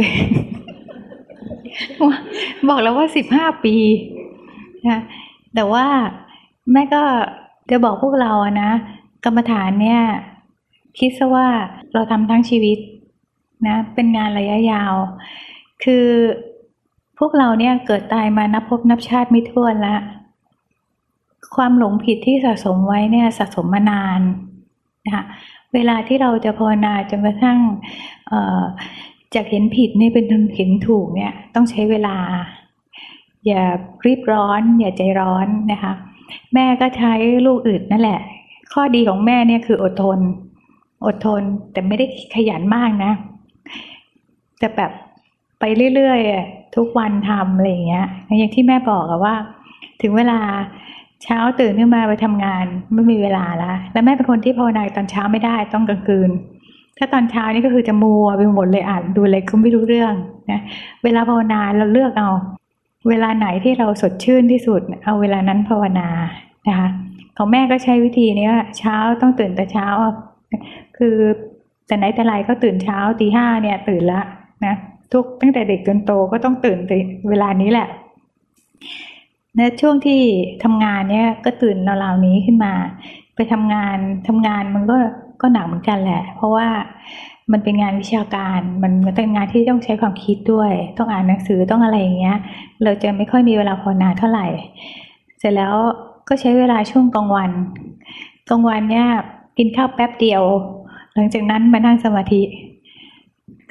บอกแล้วว่า15 ปีนะแต่ว่าแม่ก็จะบอกพวกเรานะกรรมฐานเนี่ยคิดซะว่าเราทำทั้งชีวิตนะเป็นงานระยะยาวคือพวกเราเนี่ยเกิดตายมานับพบนับชาติไม่ถ้วนละความหลงผิดที่สะสมไว้เนี่ยสะสมมานานนะคะเวลาที่เราจะภาวนาจนกระทั่งจากเห็นผิดนี่เป็นเห็นถูกเนี่ยต้องใช้เวลาอย่ารีบร้อนอย่าใจร้อนนะคะแม่ก็ใช้ลูกอึดนั่นแหละข้อดีของแม่เนี่ยคืออดทนแต่ไม่ได้ขยันมากนะแต่แบบไปเรื่อยๆทุกวันทำอะไรอย่างเงี้ยอย่างที่แม่บอกอะว่าถึงเวลาเช้าตื่นขึ้นมาไปทำงานไม่มีเวลาแล้วแม่เป็นคนที่ภาวนาตอนเช้าไม่ได้ต้องกลางคืนถ้าตอนเช้านี่ก็คือจะมัวไปหมดเลยอ่านดูอะไรก็ไม่รู้เรื่องนะเวลาภาวนาเราเลือกเอาเวลาไหนที่เราสดชื่นที่สุดเอาเวลานั้นภาวนานะคะของแม่ก็ใช้วิธีนี้เช้าต้องตื่นแต่เช้าคือแต่ไหนแต่ไรก็ตื่นเช้าตี 5เนี่ยตื่นละนะตั้งแต่เด็กจนโตก็ต้องตื่นเวลานี้แหละในช่วงที่ทำงานเนี่ยก็ตื่นราวๆนี้ขึ้นมาไปทำงานมันก็หนักเหมือนกันแหละเพราะว่ามันเป็นงานวิชาการมันเป็นงานที่ต้องใช้ความคิดด้วยต้องอ่านหนังสือต้องอะไรอย่างเงี้ยเราจะไม่ค่อยมีเวลาภาวนาเท่าไหร่เสร็จแล้วก็ใช้เวลาช่วงกลางวันเนี่ยกินข้าวแป๊บเดียวหลังจากนั้นมานั่งสมาธิ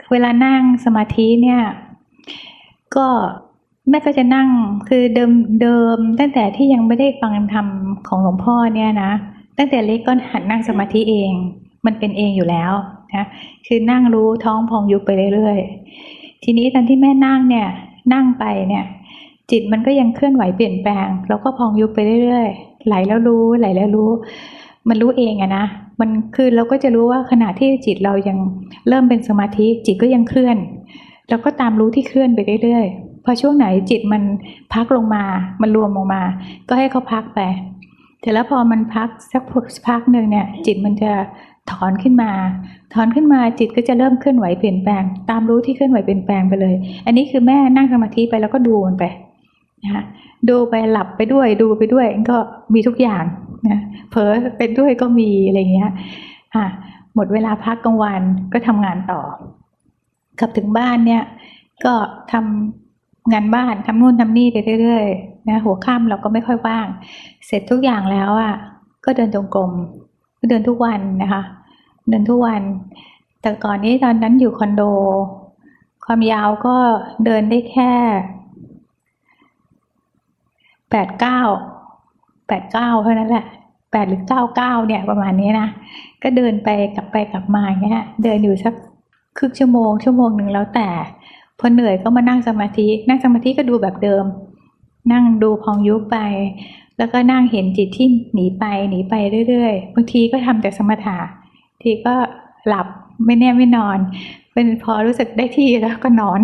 เวลานั่งสมาธิเนี่ยก็แม่ก็จะนั่งคือเดิมตั้งแต่ที่ยังไม่ได้ฟังธรรมของหลวงพ่อเนี่ยนะตั้งแต่เล็กก็หัดนั่งสมาธิเองมันเป็นเองอยู่แล้วนะคือนั่งรู้ท้องพองยุบไปเรื่อยๆทีนี้ตอนที่แม่นั่งเนี่ยนั่งไปเนี่ยจิตมันก็ยังเคลื่อนไหวเปลี่ยนแปลงแล้วก็พองยุบไปเรื่อยๆไหลแล้วรู้ไหลแล้วรู้มันรู้เองอะนะมันคือเราก็จะรู้ว่าขณะที่จิตเรายังเริ่มเป็นสมาธิจิตก็ยังเคลื่อนเราก็ตามรู้ที่เคลื่อนไปเรื่อยๆพอช่วงไหนจิตมันพักลงมามันรวมลงมาก็ให้เขาพักไปแต่แล้วพอมันพักสักพักหนึ่งเนี่ยจิตมันจะถอนขึ้นมาจิตก็จะเริ่มเคลื่อนไหวเปลี่ยนแปลงตามรู้ที่เคลื่อนไหวเปลี่ยนแปลงไปเลยอันนี้คือแม่นั่งสมาธิไปแล้วก็ดูมันไปนะคะดูไปหลับไปด้วยดูไปด้วยก็มีทุกอย่างนะเผลอไปด้วยก็มีอะไรเงี้ยหมดเวลาพักกลางวันก็ทำงานต่อกลับถึงบ้านเนี่ยก็ทำงานบ้านทำนู่นทำนี่ไปเรื่อยๆนะหัวค่ำเราก็ไม่ค่อยว่างเสร็จทุกอย่างแล้วก็เดินจงกรมก็เดินทุกวันนะคะเดินทุกวันแต่ก่อนนี้ตอนนั้นอยู่คอนโดความยาวก็เดินได้แค่8-9เท่านั้นแหละ8หรือ9เนี่ยประมาณนี้นะก็เดินไปกลับมาอย่างเงี้ยเดินอยู่สักครึ่งชั่วโมงหนึ่งแล้วแต่พอเหนื่อยก็มานั่งสมาธิก็ดูแบบเดิมนั่งดูพองยุบไปแล้วก็นั่งเห็นจิตที่หนีไปเรื่อยๆบางทีก็ทำแต่สมถะทีก็หลับไม่แน่ไม่นอนเป็นพอรู้สึกได้ที่แล้วก็นอน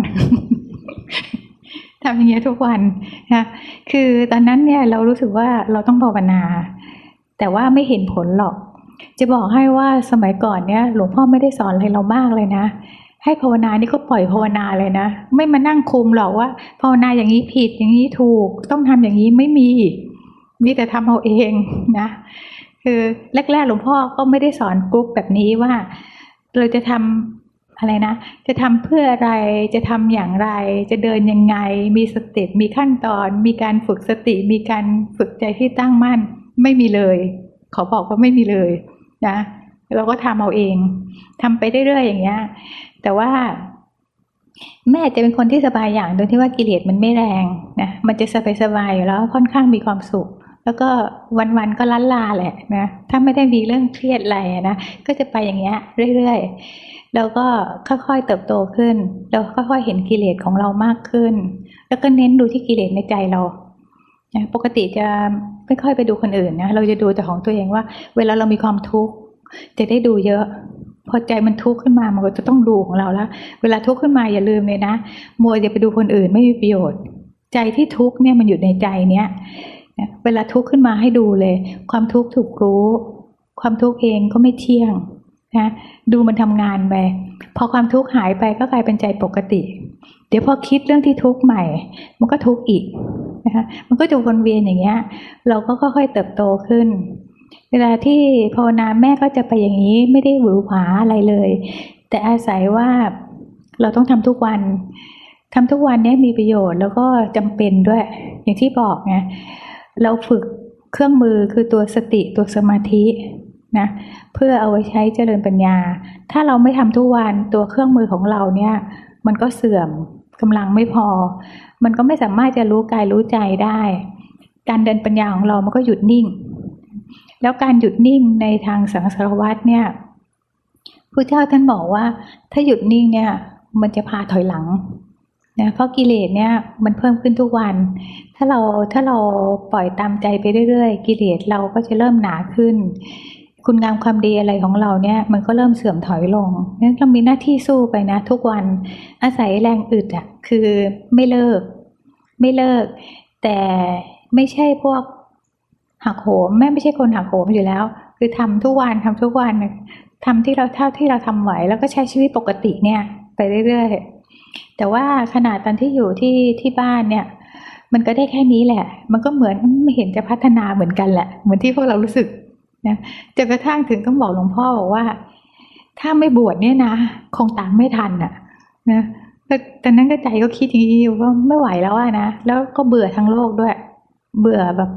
ทำอย่างเงี้ยทุกวันนะคือตอนนั้นเนี่ยเรารู้สึกว่าเราต้องภาวนาแต่ว่าไม่เห็นผลหรอกจะบอกให้ว่าสมัยก่อนเนี่ยหลวงพ่อไม่ได้สอนอะไรเรามากเลยนะให้ภาวนานี่ก็ปล่อยภาวนาเลยนะไม่มานั่งคุมหรอกว่าภาวนาอย่างนี้ผิดอย่างนี้ถูกต้องทำอย่างนี้ไม่มีแต่ทำเอาเองนะคือแรกๆหลวงพ่อก็ไม่ได้สอนกรุ๊ปแบบนี้ว่าเราจะทำอะไรนะจะทำเพื่ออะไรจะทำอย่างไรจะเดินยังไงมีสติมีขั้นตอนมีการฝึกสติมีการฝึกใจที่ตั้งมั่นไม่มีเลยขอบอกว่าไม่มีเลยนะเราก็ทำเอาเองทำไปเรื่อยๆอย่างเงี้ยแต่ว่าแม่จะเป็นคนที่สบายอย่างโดยที่ว่ากิเลสมันไม่แรงนะมันจะสบายๆอยู่แล้วค่อนข้างมีความสุขแล้วก็วันๆก็ล้านลาแหละนะถ้าไม่ได้มีเรื่องเครียดอะไรนะก็จะไปอย่างเงี้ยเรื่อยๆแล้วก็ค่อยๆเติบโตขึ้นแล้วค่อยๆเห็นกิเลสของเรามากขึ้นแล้วก็เน้นดูที่กิเลสในใจเรานะปกติจะไม่ค่อยไปดูคนอื่นนะเราจะดูแต่ของตัวเองว่าเวลาเรามีความทุกข์จะได้ดูเยอะพอใจมันทุกข์ขึ้นมามันก็จะต้องดูของเราแล้วเวลาทุกข์ขึ้นมาอย่าลืมเลยนะมัวอย่าไปดูคนอื่นไม่มีประโยชน์ใจที่ทุกข์เนี่ยมันอยู่ในใจเนี้ยเวลาทุกข์ขึ้นมาให้ดูเลยความทุกข์ถูกรู้ความทุกข์เองก็ไม่เที่ยงนะดูมันทำงานไปพอความทุกข์หายไปก็กลายเป็นใจปกติเดี๋ยวพอคิดเรื่องที่ทุกข์ใหม่มันก็ทุกข์อีกนะคะมันก็จะวนเวียนอย่างเงี้ยเราก็ค่อยๆเติบโตขึ้นเวลาที่ภาวนาแม่ก็จะไปอย่างนี้ไม่ได้หวือหวาอะไรเลยแต่อาศัยว่าเราต้องทำทุกวันนี้มีประโยชน์แล้วก็จำเป็นด้วยอย่างที่บอกไงเราฝึกเครื่องมือคือตัวสติตัวสมาธินะเพื่อเอาไว้ใช้เจริญปัญญาถ้าเราไม่ทำทุกวันตัวเครื่องมือของเราเนี่ยมันก็เสื่อมกำลังไม่พอมันก็ไม่สามารถจะรู้กายรู้ใจได้การเดินปัญญาของเรามันก็หยุดนิ่งแล้วการหยุดนิ่งในทางสังสารวัฏเนี่ยพระเจ้าท่านบอกว่าถ้าหยุดนิ่งเนี่ยมันจะพาถอยหลังนะเพราะกิเลสเนี่ยมันเพิ่มขึ้นทุกวันถ้าเราปล่อยตามใจไปเรื่อยๆกิเลสเราก็จะเริ่มหนาขึ้นคุณงามความดีอะไรของเราเนี่ยมันก็เริ่มเสื่อมถอยลงงั้นเรามีหน้าที่สู้ไปนะทุกวันอาศัยแรงอึดอ่ะคือไม่เลิกแต่ไม่ใช่พวกหักโหมแม่ไม่ใช่คนหักโหมอยู่แล้วคือทำทุกวันทำที่เราเท่าที่เราทำไหวแล้วก็ใช้ชีวิตปกติเนี่ยไปเรื่อยๆแต่ว่าขนาดตอนที่อยู่ที่บ้านเนี่ยมันก็ได้แค่นี้แหละมันก็เหมือนไม่เห็นจะพัฒนาเหมือนกันแหละเหมือนที่พวกเรารู้สึกนะจนกระทั่งถึงต้องบอกหลวงพ่อบอกว่าถ้าไม่บวชเนี่ยนะคงตามไม่ทันอ่ะนะตอนนั้นก็ใจก็คิดอย่างนี้อยู่ว่าไม่ไหวแล้วอะนะแล้วก็เบื่อทั้งโลกด้วยเบื่อแบบ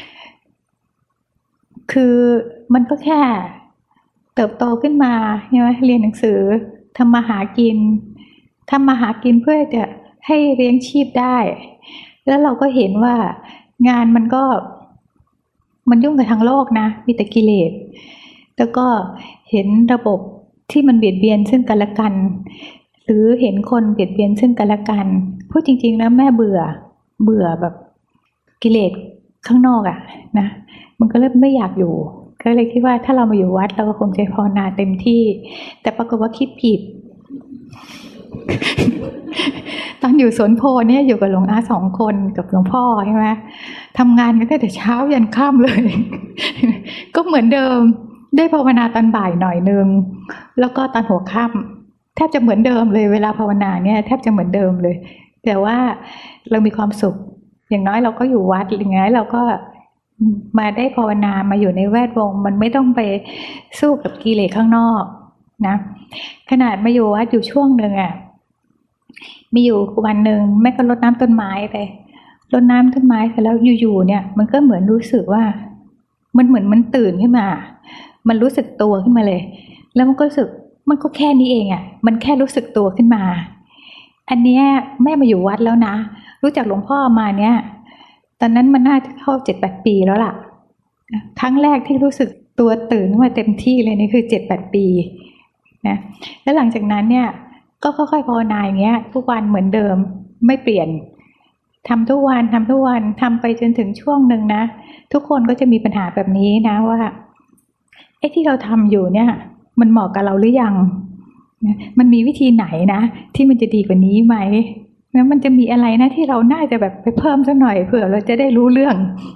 คือมันก็แค่เติบโตขึ้นมาใช่ไหมเรียนหนังสือทำมาหากินทำมาหากินเพื่อจะให้เลี้ยงชีพได้แล้วเราก็เห็นว่างานมันยุ่งกับทางโลกนะมีแต่กิเลสแล้วก็เห็นระบบที่มันเบียดเบียนซึ่งกันและกันหรือเห็นคนเบียดเบียนซึ่งกันและกันพูดจริงๆแล้วแม่เบื่อแบบกิเลสข้างนอกอะนะมันก็เริ่มไม่อยากอยู่ก็เลยคิดว่าถ้าเรามาอยู่วัดเราก็คงจะภาวนาเต็มที่แต่ปรากฏว่าคิดผิด ตอนอยู่สวนโพเนี่ยอยู่กับหลวงอา2 คนกับหลวงพ่อใช่ไหมทำงานกันตั้งแต่เช้ายันค่ำเลย ก็เหมือนเดิมได้ภาวนาตอนบ่ายหน่อยนึงแล้วก็ตอนหัวค่ำแทบจะเหมือนเดิมเลยเวลาภาวนาเนี่ยแทบจะเหมือนเดิมเลยแต่ว่าเรามีความสุขอย่างน้อยเราก็อยู่วัดอย่างไงเราก็มาได้ภาวนามาอยู่ในแวดวงมันไม่ต้องไปสู้กับกิเลสข้างนอกนะขนาดมาอยู่วัดอยู่ช่วงหนึ่งอ่ะมีอยู่วันหนึ่งแม่ก็รดน้ำต้นไม้ไปรดน้ำต้นไม้เสร็จแล้วอยู่ๆเนี่ยมันก็เหมือนรู้สึกว่ามันเหมือนมันตื่นขึ้นมามันรู้สึกตัวขึ้นมาเลยแล้วมันก็รู้สึกมันก็แค่นี้เองอ่ะมันแค่รู้สึกตัวขึ้นมาอันเนี้ยแม่มาอยู่วัดแล้วนะรู้จักหลวงพ่อมาเนี่ยตอนนั้นมันน่าจะเข้า 7-8 ปีแล้วล่ะครั้งแรกที่รู้สึกตัวตื่นมาเต็มที่เลยนี่คือ 7-8 ปีนะแล้วหลังจากนั้นเนี่ยก็ค่อยๆภาวนาอย่างเงี้ยทุกวันเหมือนเดิมไม่เปลี่ยนทำทุกวันทำไปจนถึงช่วงหนึ่งนะทุกคนก็จะมีปัญหาแบบนี้นะว่าไอ้ที่เราทำอยู่เนี่ยมันเหมาะกับเราหรือยังมันมีวิธีไหนนะที่มันจะดีกว่านี้ไหมแล้วมันจะมีอะไรนะที่เราน่าจะแบบไปเพิ่มสักหน่อยเผื่อเราจะได้รู้เรื่อง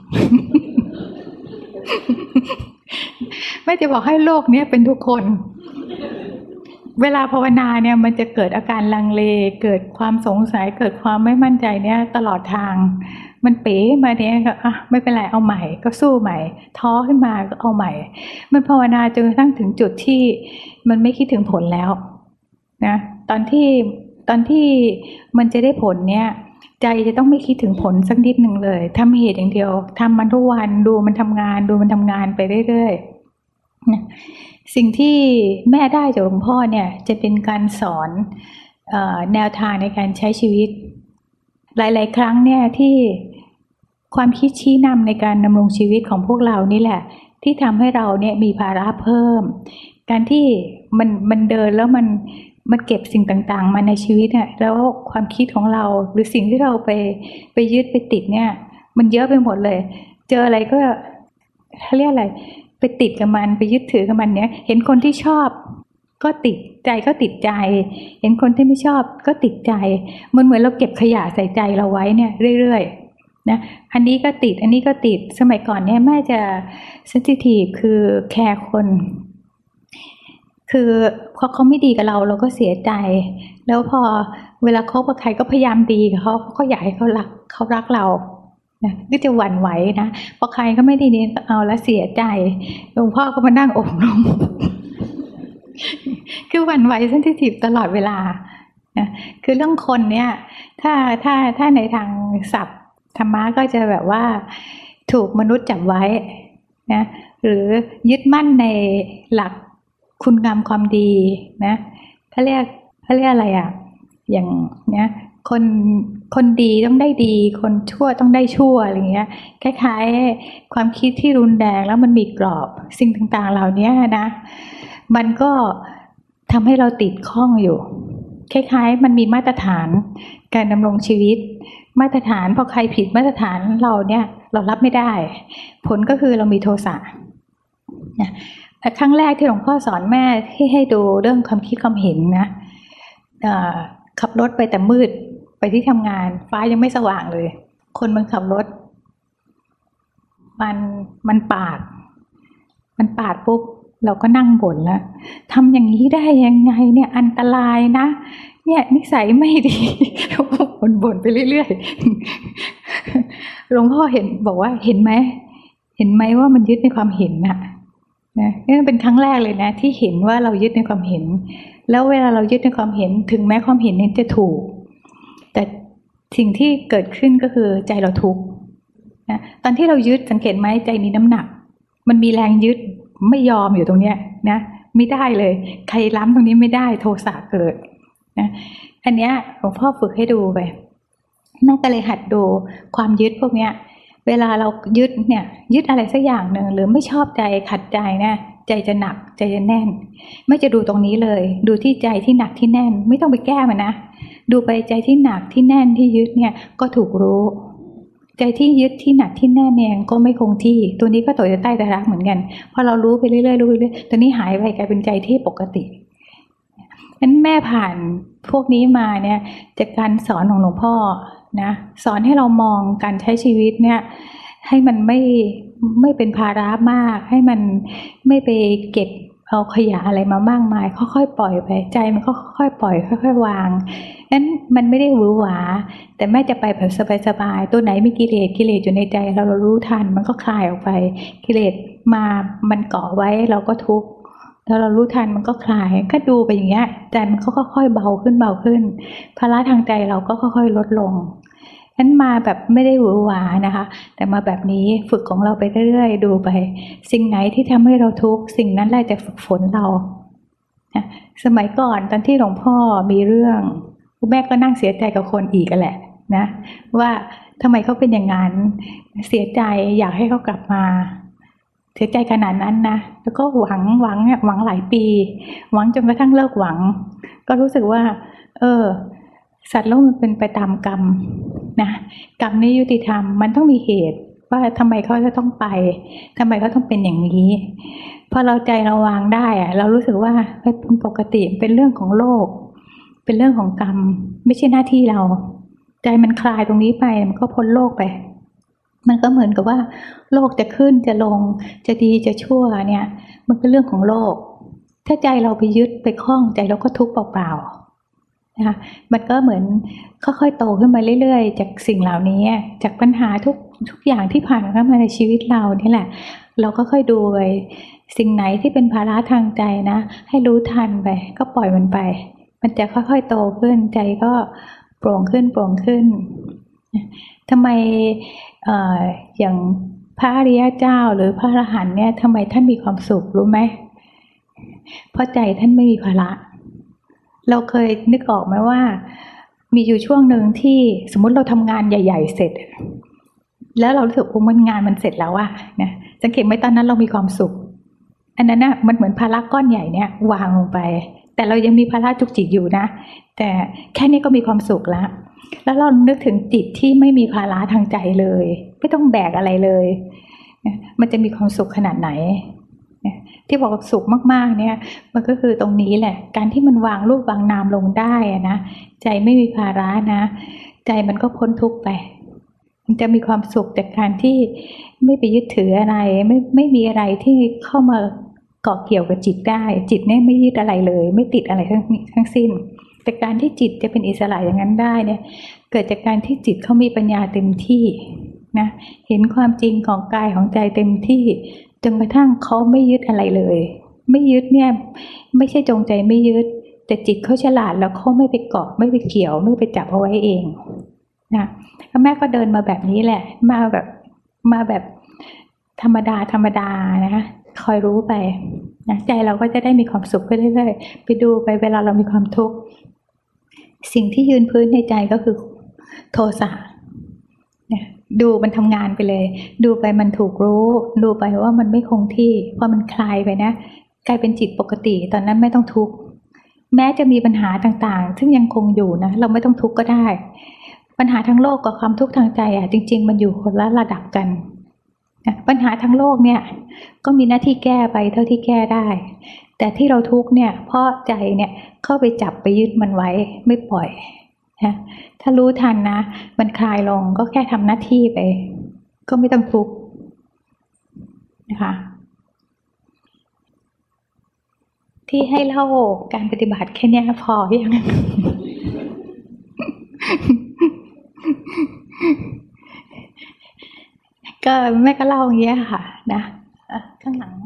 ไม่จะบอกให้โลกนี้เป็นทุกคนเวลาภาวนาเนี่ยมันจะเกิดอาการลังเลเกิดความสงสัยเกิดความไม่มั่นใจเนี่ยตลอดทางมันเป๋มาเนี่ยก็ไม่เป็นไรเอาใหม่ก็สู้ใหม่ท้อขึ้นมาก็เอาใหม่มันภาวนาจนกระทั่งถึงจุดที่มันไม่คิดถึงผลแล้วนะตอนที่มันจะได้ผลเนี่ยใจจะต้องไม่คิดถึงผลสักนิดหนึ่งเลยทำเหตุอย่างเดียวทำมันทุกวันดูมันทำงานไปเรื่อยๆนะสิ่งที่แม่ได้จากหลวงพ่อเนี่ยจะเป็นการสอนแนวทางในการใช้ชีวิตหลายๆครั้งเนี่ยที่ความคิดชี้นำในการดำรงชีวิตของพวกเรานี่แหละที่ทำให้เราเนี่ยมีภาระเพิ่มการที่มันเดินแล้วมันเก็บสิ่งต่างๆมาในชีวิตเนี่ยแล้วความคิดของเราหรือสิ่งที่เราไปยึดไปติดเนี่ยมันเยอะไปหมดเลยเจออะไรก็เขาเรียกอะไรไปติดกับมันไปยึดถือกับมันเนี่ยเห็นคนที่ชอบก็ติดใจก็ติดใจเห็นคนที่ไม่ชอบก็ติดใจมันเหมือนเราเก็บขยะใส่ใจเราไว้เนี่ยเรื่อยๆนะอันนี้ก็ติดอันนี้ก็ติดสมัยก่อนเนี่ยแม่จะเซนซิทีฟคือแคร์คนคือพอเขาไม่ดีกับเราเราก็เสียใจแล้วพอเวลาคบกับใครก็พยายามดีกับเขาก็อยากให้เขารักเรานะก็จะหวั่นไหวนะพอใครก็ไม่ดีนี่ก็เอาแล้วเสียใจหลวงพ่อก็มานั่งอบรม คือหวั่นไหวเซนซิทีฟตลอดเวลานะคือเรื่องคนเนี่ยถ้าในทางศัพท์ธรรมะก็จะแบบว่าถูกมนุษย์จับไว้นะหรือยึดมั่นในหลักคุณงามความดีนะเขาเรียกอะไรอ่ะอย่างเนี้ยคนดีต้องได้ดีคนชั่วต้องได้ชั่วอะไรเงี้ยคล้ายๆความคิดที่รุนแรงแล้วมันมีกรอบสิ่งต่างๆเหล่านี้นะมันก็ทำให้เราติดข้องอยู่คล้ายๆมันมีมาตรฐานการดำรงชีวิตมาตรฐานพอใครผิดมาตรฐานเราเนี่ยเรารับไม่ได้ผลก็คือเรามีโทสะนะครั้งแรกที่หลวงพ่อสอนแม่ที่ให้ดูเรื่องความคิดความเห็นนะขับรถไปแต่มืดไปที่ทำงานฟ้ายังไม่สว่างเลยคนมันขับรถมันปาดปุ๊บเราก็นั่งบ่นแล้วทำอย่างนี้ได้ยังไงเนี่ยอันตรายนะเนี่ยนิสัยไม่ดีบ่นไปเรื่อยๆหลวงพ่อบอกว่าเห็นไหมว่ามันยึดในความเห็นน่ะนะนี่เป็นครั้งแรกเลยนะที่เห็นว่าเรายึดในความเห็นแล้วเวลาเรายึดในความเห็นถึงแม้ความเห็นนี้จะถูกแต่สิ่งที่เกิดขึ้นก็คือใจเราทุกข์นะตอนที่เรายึดสังเกตไหมใจมีน้ำหนักมันมีแรงยึดไม่ยอมอยู่ตรงเนี้ยนะไม่ได้เลยใครล้ำตรงนี้ไม่ได้โทสะเกิดนะอันเนี้ยหลวงพ่อฝึกให้ดูไปแม่ก็เลยหัดดูความยึดพวกเนี้ยเวลาเรายึดเนี่ยยึดอะไรสักอย่างหนึ่งหรือไม่ชอบใจขัดใจเนี่ยใจจะหนักใจจะแน่นไม่จะดูตรงนี้เลยดูที่ใจที่หนักที่แน่นไม่ต้องไปแก้มันนะดูไปใจที่หนักที่แน่นที่ยึดเนี่ยก็ถูกรู้ใจที่ยึดที่หนักที่แน่นเนี่ยก็ไม่คงที่ตัวนี้ก็ตัวจะใต้แต่รักเหมือนกันพอเรารู้ไปเรื่อยๆรู้ไปเรื่อยตัวนี้หายไปกลายเป็นใจที่ปกตินั้นแม่ผ่านพวกนี้มาเนี่ยจากการสอนของหลวงพ่อนะสอนให้เรามองการใช้ชีวิตเนี่ยให้มันไม่เป็นภาระมากให้มันไม่ไปเก็บเอาขยะอะไรมามากมายค่อยๆปล่อยไปใจมันก็ค่อยๆปล่อยค่อยๆวางนั้นมันไม่ได้หวือหวาแต่แม่จะไปแบบสบายๆตัวไหนมีกิเลสอยู่ในใจเรารู้ทันมันก็คลายออกไปกิเลสมามันเกาะไว้เราก็ทุกข์แล้วเรารู้ทันมันก็คลายก็ดูไปอย่างเงี้ยใจมันก็ค่อยๆเบาขึ้นภาระทางใจเราก็ค่อยๆลดลงนั้นมาแบบไม่ได้หวือหวานะคะแต่มาแบบนี้ฝึกของเราไปเรื่อยๆดูไปสิ่งไหนที่ทำให้เราทุกข์สิ่งนั้นแหละจะฝึกฝนเราสมัยก่อนตอนที่หลวงพ่อมีเรื่องคุณแม่ก็นั่งเสียใจกับคนอีกแหละนะว่าทำไมเขาเป็นอย่างนั้นเสียใจอยากให้เขากลับมาเสียใจขนาดนั้นนะแล้วก็หวังหลายปีหวังจนกระทั่งเลิกหวังก็รู้สึกว่าสัตว์โลกมันเป็นไปตามกรรมนะกรรมนี้ยุติธรรมมันต้องมีเหตุว่าทำไมเขาจะต้องไปทำไมเขาต้องเป็นอย่างนี้พอเราใจเราวางได้อะเรารู้สึกว่าเป็นปกติเป็นเรื่องของโลกเป็นเรื่องของกรรมไม่ใช่หน้าที่เราใจมันคลายตรงนี้ไปมันก็พ้นโลกไปมันก็เหมือนกับว่าโลกจะขึ้นจะลงจะดีจะชั่วเนี่ยมันเป็นเรื่องของโลกถ้าใจเราไปยึดไปคล้องใจเราก็ทุกข์เปล่าๆนะคะมันก็เหมือนค่อยๆโตขึ้นมาเรื่อยๆจากสิ่งเหล่านี้จากปัญหาทุกอย่างที่ผ่านเข้ามาในชีวิตเรานี่แหละเราก็ค่อยดูไปสิ่งไหนที่เป็นภาระทางใจนะให้รู้ทันไปก็ปล่อยมันไปมันจะค่อยๆโตขึ้นใจก็โปร่งขึ้นทำไมอย่างพระอริยเจ้าหรือพระอรหันต์เนี่ยทำไมท่านมีความสุขรู้ไหมเพราะใจท่านไม่มีภาระเราเคยนึกออกไหมว่ามีอยู่ช่วงหนึ่งที่สมมติเราทำงานใหญ่ๆเสร็จแล้วเรารู้สึกว่ามันงานมันเสร็จแล้วอะนะสังเกตไหมตอนนั้นเรามีความสุขอันนั้นน่ะมันเหมือนภาระก้อนใหญ่เนี่ยวางลงไปแต่เรายังมีภาระจุกจิกอยู่นะแต่แค่นี้ก็มีความสุขแล้วเรานึกถึงจิตที่ไม่มีภาระทางใจเลยไม่ต้องแบกอะไรเลยมันจะมีความสุขขนาดไหนที่บอกว่าสุขมากๆเนี่ยมันก็คือตรงนี้แหละการที่มันวางรูปวางนามลงได้นะใจไม่มีภาระนะใจมันก็พ้นทุกข์ไปมันจะมีความสุขจากการที่ไม่ไปยึดถืออะไรไม่มีอะไรที่เข้ามาเกาะเกี่ยวกับจิตได้จิตเนี่ยไม่ยึดอะไรเลยไม่ติดอะไรทั้งสิ้นแต่การที่จิตจะเป็นอิสระอย่างนั้นได้เนี่ยเกิดจากการที่จิตเขามีปัญญาเต็มที่นะเห็นความจริงของกายของใจเต็มที่จนกระทั่งเขาไม่ยึดอะไรเลยไม่ยึดเนี่ยไม่ใช่จงใจไม่ยึดแต่จิตเขาฉลาดแล้วเขาไม่ไปเกาะไม่ไปเกี่ยวไม่ไปจับเอาไว้เองนะแล้วแม่ก็เดินมาแบบนี้แหละมาแบบธรรมดานะคอยรู้ไปนะใจเราก็จะได้มีความสุขไปเรื่อยๆไปดูไปเวลาเรามีความทุกข์สิ่งที่ยืนพื้นในใจก็คือโทสะดูมันทำงานไปเลยดูไปมันถูกรู้ดูไปว่ามันไม่คงที่พอมันคลายไปนะกลายเป็นจิตปกติตอนนั้นไม่ต้องทุกข์แม้จะมีปัญหาต่างๆซึ่งยังคงอยู่นะเราไม่ต้องทุกข์ก็ได้ปัญหาทางโลกกับความทุกข์ทางใจจริงๆมันอยู่คนละระดับกันปัญหาทางโลกเนี่ยก็มีหน้าที่แก้ไปเท่าที่แก้ได้แต่ที่เราทุกข์เนี่ยเพราะใจเนี่ยเข้าไปจับไปยึดมันไว้ไม่ปล่อยนะถ้ารู้ทันนะมันคลายลงก็แค่ทำหน้าที่ไปก็ไม่ต้องทุกข์นะคะที่ให้เล่าการปฏิบัติแค่นี้พอยัง ก็แม่ก็เล่าอย่างเงี้ยค่ะนะข้างหลัง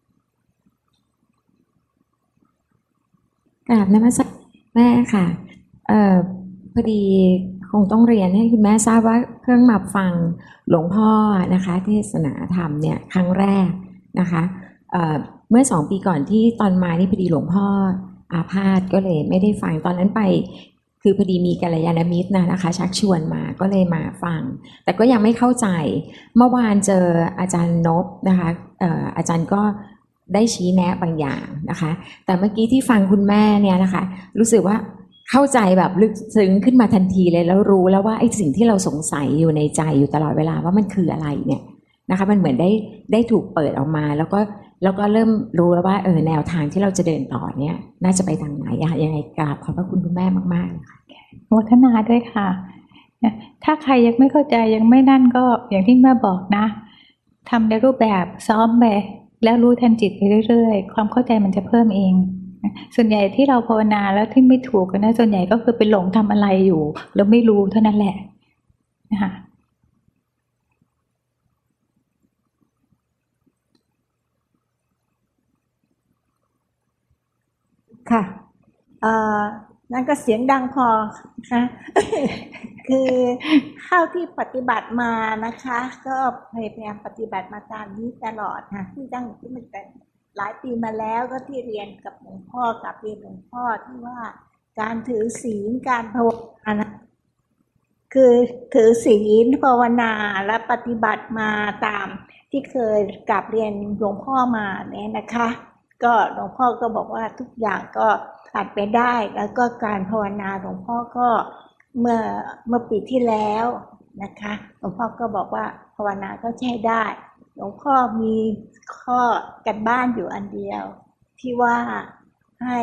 กราบนมัสการแม่ค่ะพอดีคงต้องเรียนให้คุณแม่ทราบว่าเพิ่งมาฟังหลวงพ่อนะคะเทศนาธรรมเนี่ยครั้งแรกนะคะเมื่อ2 ปีก่อนที่ตอนมานี่พอดีหลวงพ่ออาพาธก็เลยไม่ได้ฟังตอนนั้นไปคือพอดีมีกัลยาณมิตรนะคะชักชวนมาก็เลยมาฟังแต่ก็ยังไม่เข้าใจเมื่อวานเจออาจารย์นพนะคะอาจารย์ก็ได้ชี้แนะบางอย่างนะคะแต่เมื่อกี้ที่ฟังคุณแม่เนี่ยนะคะรู้สึกว่าเข้าใจแบบลึกซึ้งขึ้นมาทันทีเลยแล้วรู้แล้วว่าไอ้สิ่งที่เราสงสัยอยู่ในใจอยู่ตลอดเวลาว่ามันคืออะไรเนี่ยนะคะมันเหมือนได้ถูกเปิดออกมาแล้วก็เริ่มรู้แล้วว่าแนวทางที่เราจะเดินต่อเนี่ยน่าจะไปทางไหนยังไงกราบขอบพระคุณคุณแม่มากๆค่ะโมทนาด้วยค่ะถ้าใครยังไม่เข้าใจยังไม่นั่นก็อย่างที่แม่บอกนะทำในรูปแบบซ้อมไปแล้วรู้ทันจิตไปเรื่อยๆความเข้าใจมันจะเพิ่มเองส่วนใหญ่ที่เราภาวนาแล้วที่ไม่ถูกกันนะส่วนใหญ่ก็คือไปหลงทำอะไรอยู่แล้วไม่รู้เท่านั้นแหละนะคะค่ะนั่นก็เสียงดังพอค่ะ คือเท่าที่ปฏิบัติมานะคะก็พยายามปฏิบัติมาตามนี้ตลอดนะที่มันแต่หลายปีมาแล้วก็ที่เรียนกับหลวงพ่อกับเรียนหลวงพ่อที่ว่าการถือศีลการภาวนาคือถือศีลภาวนาและปฏิบัติมาตามที่เคยกับเรียนหลวงพ่อมาเนี่ยนะคะก็หลวงพ่อก็บอกว่าทุกอย่างก็ผ่านไปได้แล้วก็การภาวนาหลวงพ่อก็เมื่อปีที่แล้วนะคะหลวงพ่อก็บอกว่าภาวนาก็ใช้ได้หลวงพ่อมีข้อกันบ้านอยู่อันเดียวที่ว่าให้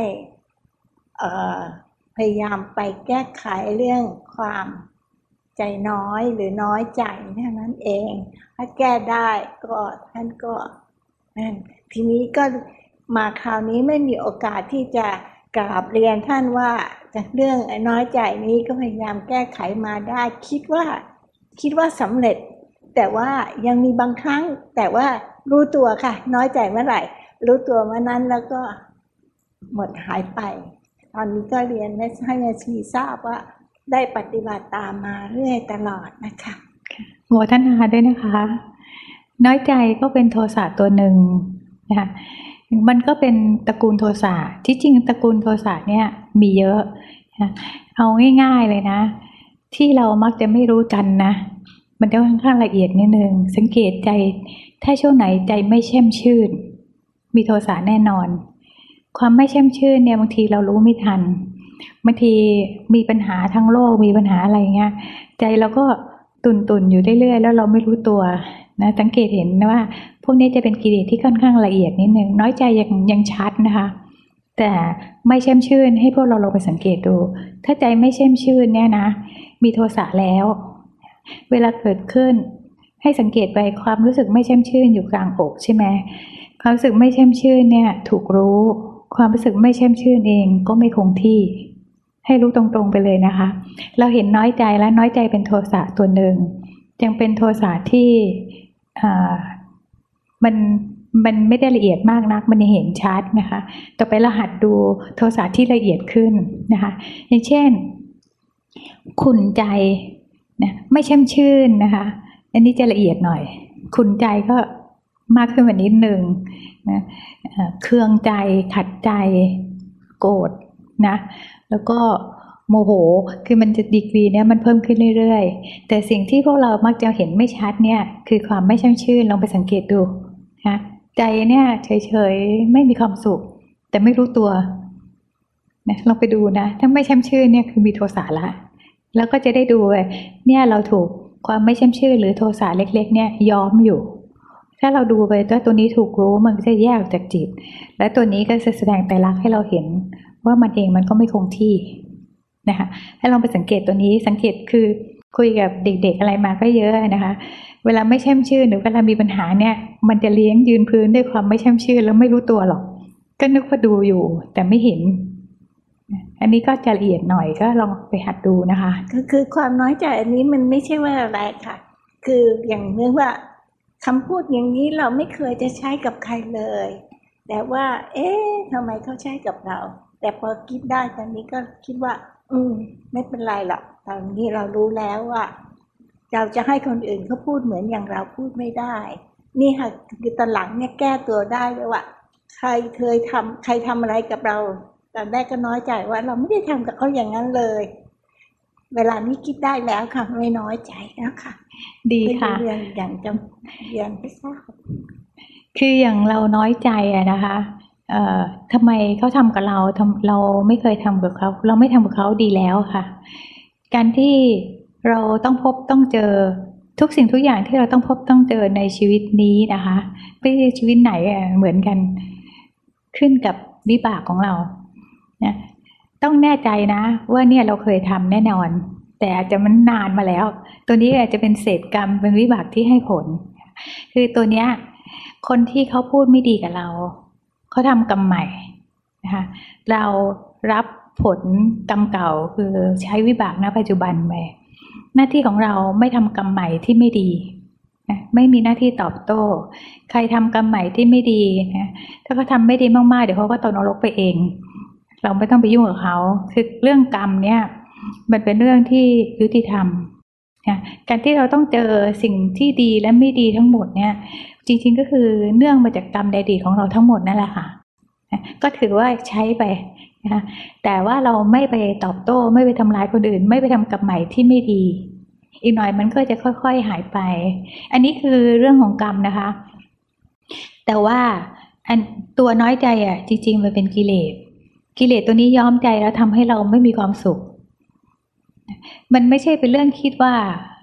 พยายามไปแก้ไขเรื่องความใจน้อยหรือน้อยใจเท่านั้นเองถ้าแก้ได้ก็ท่านก็นั่นทีนี้ก็มาคราวนี้ไม่มีโอกาสที่จะกราบเรียนท่านว่าจากเรื่องน้อยใจนี้ก็พยายามแก้ไขมาได้คิดว่าสำเร็จแต่ว่ายังมีบางครั้งแต่ว่ารู้ตัวค่ะน้อยใจเมื่อไหร่รู้ตัวเมื่อนั้นแล้วก็หมดหายไปตอนนี้ก็เรียนให้แม่ชีทราบว่าได้ปฏิบัติตามมาเรื่อยตลอดนะคะโมทนาด้วยนะคะน้อยใจก็เป็นโทสะตัวหนึ่งนะคะมันก็เป็นตระกูลโทสะที่จริงตระกูลโทสะเนี่ยมีเยอะนะเอาง่ายๆเลยนะที่เรามักจะไม่รู้กันนะมันจะค่อนข้างละเอียดนิดนึงสังเกตใจถ้าช่วงไหนใจไม่แช่มชื่นมีโทสะแน่นอนความไม่แช่มชื่นเนี่ยบางทีเรารู้ไม่ทันบางทีมีปัญหาทั้งโลกมีปัญหาอะไรเงี้ยใจเราก็ตุ่นอยู่เรื่อยๆแล้วเราไม่รู้ตัวนะสังเกตเห็นนะว่าพวกนี้จะเป็นกิเลสที่ค่อนข้างละเอียดนิดนึงน้อยใจยังชัดนะคะแต่ไม่แช่มชื่นให้พวกเราลองไปสังเกตดูถ้าใจไม่แช่มชื่นเนี่ยนะมีโทสะแล้วเวลาเกิดขึ้นให้สังเกตไปความรู้สึกไม่แช่มชื่นอยู่กลางอกใช่ไหมความรู้สึกไม่แช่มชื่นเนี่ยถูกรู้ความรู้สึกไม่แช่มชื่นเองก็ไม่คงที่ให้รู้ตรงๆไปเลยนะคะเราเห็นน้อยใจแล้วน้อยใจเป็นโทสะตัวหนึ่งยังเป็นโทสะที่มันไม่ได้ละเอียดมากนักมันเห็นชัดนะคะต่อไปรหัสดูโทสะที่ละเอียดขึ้นนะคะอย่างเช่นขุ่นใจนะไม่แช่มชื่นนะคะอันนี้จะละเอียดหน่อยขุ่นใจก็มากขึ้นกว่านิดนึงนะเคืองใจขัดใจโกรธนะแล้วก็โมโหคือมันจะดีกรีเนี่ยมันเพิ่มขึ้นเรื่อยๆแต่สิ่งที่พวกเรามักจะเห็นไม่ชัดเนี่ยคือความไม่แช่มชื่นลองไปสังเกตดูนะใจเนี่ยเฉยๆไม่มีความสุขแต่ไม่รู้ตัวนะลองไปดูนะถ้าไม่แช่มชื่นเนี่ยคือมีโทสะละแล้วก็จะได้ดูเนี่ยเราถูกความไม่แช่มชื่นหรือโทสะเล็กๆเนี่ยย้อมอยู่ถ้าเราดูไปตัวนี้ถูกรู้มันจะแยกออกจากจิตและตัวนี้ก็จะแสดงไตรลักษณ์ให้เราเห็นว่ามันเองมันก็ไม่คงที่นะคะให้ลองไปสังเกตตัวนี้สังเกตคือคุยกับเด็กๆอะไรมาก็เยอะนะคะเวลาไม่แช่มชื่นหรือเวลามีปัญหาเนี่ยมันจะเลี้ยงยืนพื้นด้วยความไม่แช่มชื่นแล้วไม่รู้ตัวหรอกก็นึกว่าดูอยู่แต่ไม่เห็นอันนี้ก็จะละเอียดหน่อยก็ลองไปหัดดูนะคะคือความน้อยใจอันนี้มันไม่ใช่ว่าอะไรค่ะคืออย่างเนื่องว่าคำพูดอย่างนี้เราไม่เคยจะใช้กับใครเลยแต่ว่าทำไมเขาใช้กับเราแต่พอคิดได้ตอนนี้ก็คิดว่าไม่เป็นไรหรอกตอนนี้เรารู้แล้วว่าเราจะให้คนอื่นเขาพูดเหมือนอย่างเราพูดไม่ได้นี่ค่ะคือตอนหลังเนี่ยแก้ตัวได้เลยว่าใครทำอะไรกับเราตอนแรกก็น้อยใจว่าเราไม่ได้ทำกับเขาอย่างนั้นเลย เวลานี้คิดได้แล้วค่ะไม่น้อยใจแล้วค่ะดีค่ะเรียนอย่างจำเรียนไม่ทราบคืออย่างเราน้อยใจอะนะคะทำไมเขาทำกับเราเราไม่เคยทำกับเขาเราไม่ทำกับเขาดีแล้วค่ะ การที่เราต้องพบต้องเจอทุกสิ่งทุกอย่างที่เราต้องพบต้องเจอในชีวิตนี้นะคะไม่ใช่ชีวิตไหนเหมือนกันขึ้นกับวิบากของเรานะต้องแน่ใจนะว่าเนี่ยเราเคยทำแน่นอนแต่อาจจะมันนานมาแล้วตัวนี้อาจจะเป็นเศษกรรมเป็นวิบากที่ให้ผลคือตัวเนี้ยคนที่เขาพูดไม่ดีกับเราเขาทำกรรมใหม่นะคะเรารับผลกรรมเก่าคือใช้วิบากณปัจจุบันไปหน้าที่ของเราไม่ทำกรรมใหม่ที่ไม่ดีนะไม่มีหน้าที่ตอบโต้ใครทำกรรมใหม่ที่ไม่ดีนะถ้าเขาทำไม่ดีมากๆเดี๋ยวเขาก็ตกนรกไปเองเราไม่ต้องไปยุ่งกับเขาคือเรื่องกรรมเนี่ยมันเป็นเรื่องที่ยุติธรรมนะการที่เราต้องเจอสิ่งที่ดีและไม่ดีทั้งหมดเนี่ยจริงๆก็คือเนื่องมาจากกรรมใดดีของเราทั้งหมดนั่นแหละค่ะก็ถือว่าใช้ไปนะแต่ว่าเราไม่ไปตอบโต้ไม่ไปทำร้ายคนอื่นไม่ไปทำกรรมใหม่ที่ไม่ดีอีกหน่อยมันก็จะค่อยๆหายไปอันนี้คือเรื่องของกรรมนะคะแต่ว่าตัวน้อยใจจริงๆมันเป็นกิเลสตัวนี้ย้อมใจแล้วทำให้เราไม่มีความสุขมันไม่ใช่เป็นเรื่องคิดว่า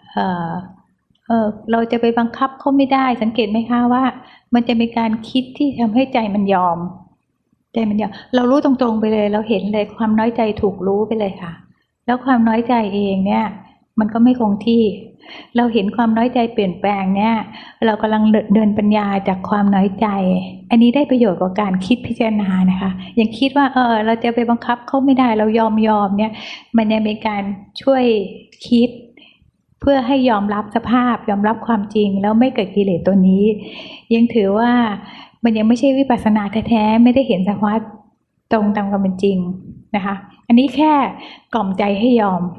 เราจะไปบังคับเขาไม่ได้สังเกตไหมคะว่ามันจะมีการคิดที่ทำให้ใจมันยอมเรารู้ตรงๆไปเลยเราเห็นเลยความน้อยใจถูกรู้ไปเลยค่ะแล้วความน้อยใจเองเนี่ยมันก็ไม่คงที่เราเห็นความน้อยใจเปลี่ยนแปลงเนี่ยเรากำลังเดินปัญญาจากความน้อยใจอันนี้ได้ประโยชน์กว่าการคิดพิจารณานะคะยังคิดว่าเราจะไปบังคับเขาไม่ได้เรายอมเนี่ยมันยังเป็นการช่วยคิดเพื่อให้ยอมรับสภาพยอมรับความจริงแล้วไม่เกิดกิเลสตัวนี้ยังถือว่ามันยังไม่ใช่วิปัสสนาแท้ๆไม่ได้เห็นสภาวะตรงตามความเป็นจริงนะคะอันนี้แค่กล่อมใจให้ยอม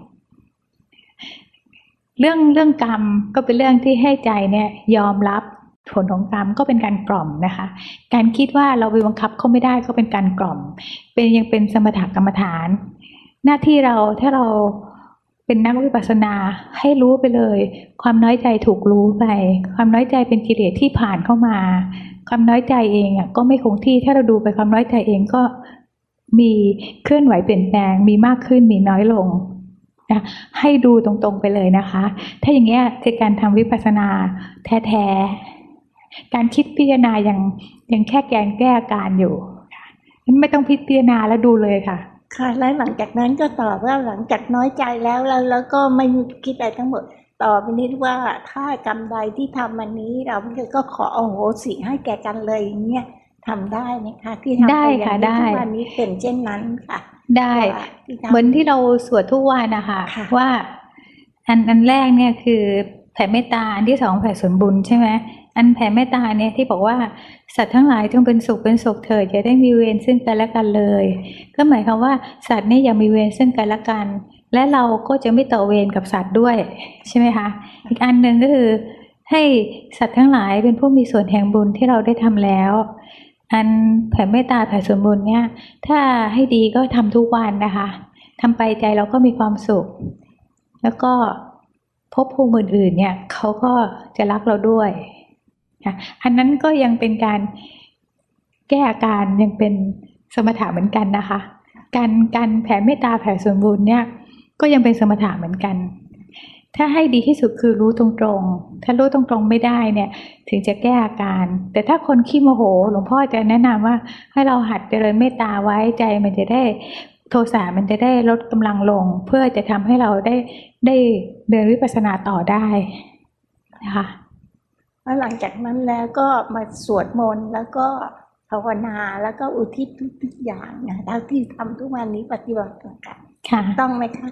เรื่องกรรมก็เป็นเรื่องที่ให้ใจเนี่ยยอมรับผลของกรรมก็เป็นการกล่อมนะคะการคิดว่าเราไปบังคับเขาไม่ได้ก็เป็นการกล่อมยังเป็นสมถกรรมฐานหน้าที่เราถ้าเราเป็นนักวิปัสสนาให้รู้ไปเลยความน้อยใจถูกรู้ไปความน้อยใจเป็นกิเลสที่ผ่านเข้ามาความน้อยใจเองก็ไม่คงที่ถ้าเราดูไปความน้อยใจเองก็มีเคลื่อนไหวเปลี่ยนแปลงมีมากขึ้นมีน้อยลงนะให้ดูตรงๆไปเลยนะคะถ้าอย่างเงี้ยคือการทำวิปัสสนาแท้ๆการคิดพิจารณายังแค่แก้อาการอยู่นั้นไม่ต้องพิจารณาแล้วดูเลยค่ะค่ะแล้วหลังจากนั้นก็ตอบว่าหลังจากน้อยใจแล้วก็ไม่คิดอะไรทั้งหมดต่อไปนี้ว่าถ้ากรรมใดที่ทำมันนี้เราก็ขออโหสิให้แก่กันเลยอย่างเงี้ยทำได้ไหมคะที่ทำไปอย่างนี้ทุกวันนี้เป็นเช่นนั้นค่ะได้เหมือนที่เราสวดทุกวันนะคะว่าอันแรกเนี่ยคือแผ่เมตตาอันที่สองแผ่ส่วนบุญใช่ไหมอันแผ่เมตตาเนี่ยที่บอกว่าสัตว์ทั้งหลายจงเป็นสุขเถิดอย่าได้มีเวรซึ่งกันและกันเลยก็หมายความว่าสัตว์เนี่ยอย่ามีเวรซึ่งกันและกันและเราก็จะไม่ต่อเวรกับสัตว์ด้วยใช่ไหมคะอีกอันหนึ่งก็คือให้สัตว์ทั้งหลายเป็นผู้มีส่วนแห่งบุญที่เราได้ทำแล้วอันแผ่เมตตาแผ่ส่วนบุญเนี่ยถ้าให้ดีก็ทำทุกวันนะคะทำไปใจเราก็มีความสุขแล้วก็ภพภูมิอื่นๆเนี่ยเขาก็จะรักเราด้วยอันนั้นก็ยังเป็นการแก้อาการยังเป็นสมถะเหมือนกันนะคะการแผ่เมตตาแผ่ส่วนบุญเนี่ยก็ยังเป็นสมถะเหมือนกันถ้าให้ดีที่สุดคือรู้ตรงๆถ้ารู้ตรงๆไม่ได้เนี่ยถึงจะแก้อาการแต่ถ้าคนขี้โมโหหลวงพ่อจะแนะนำว่าให้เราหัดเจริญเมตตาไว้ใจมันจะได้โทสะมันจะได้ลดกำลังลงเพื่อจะทำให้เราได้เดินวิปัสสนาต่อได้นะคะแล้วหลังจากนั้นแล้วก็มาสวดมนต์แล้วก็ภาวนาแล้วก็อุทิศทุกอย่างนะเท่าที่ทำทุกวันนี้ปฏิบัติกันต้องไหมคะ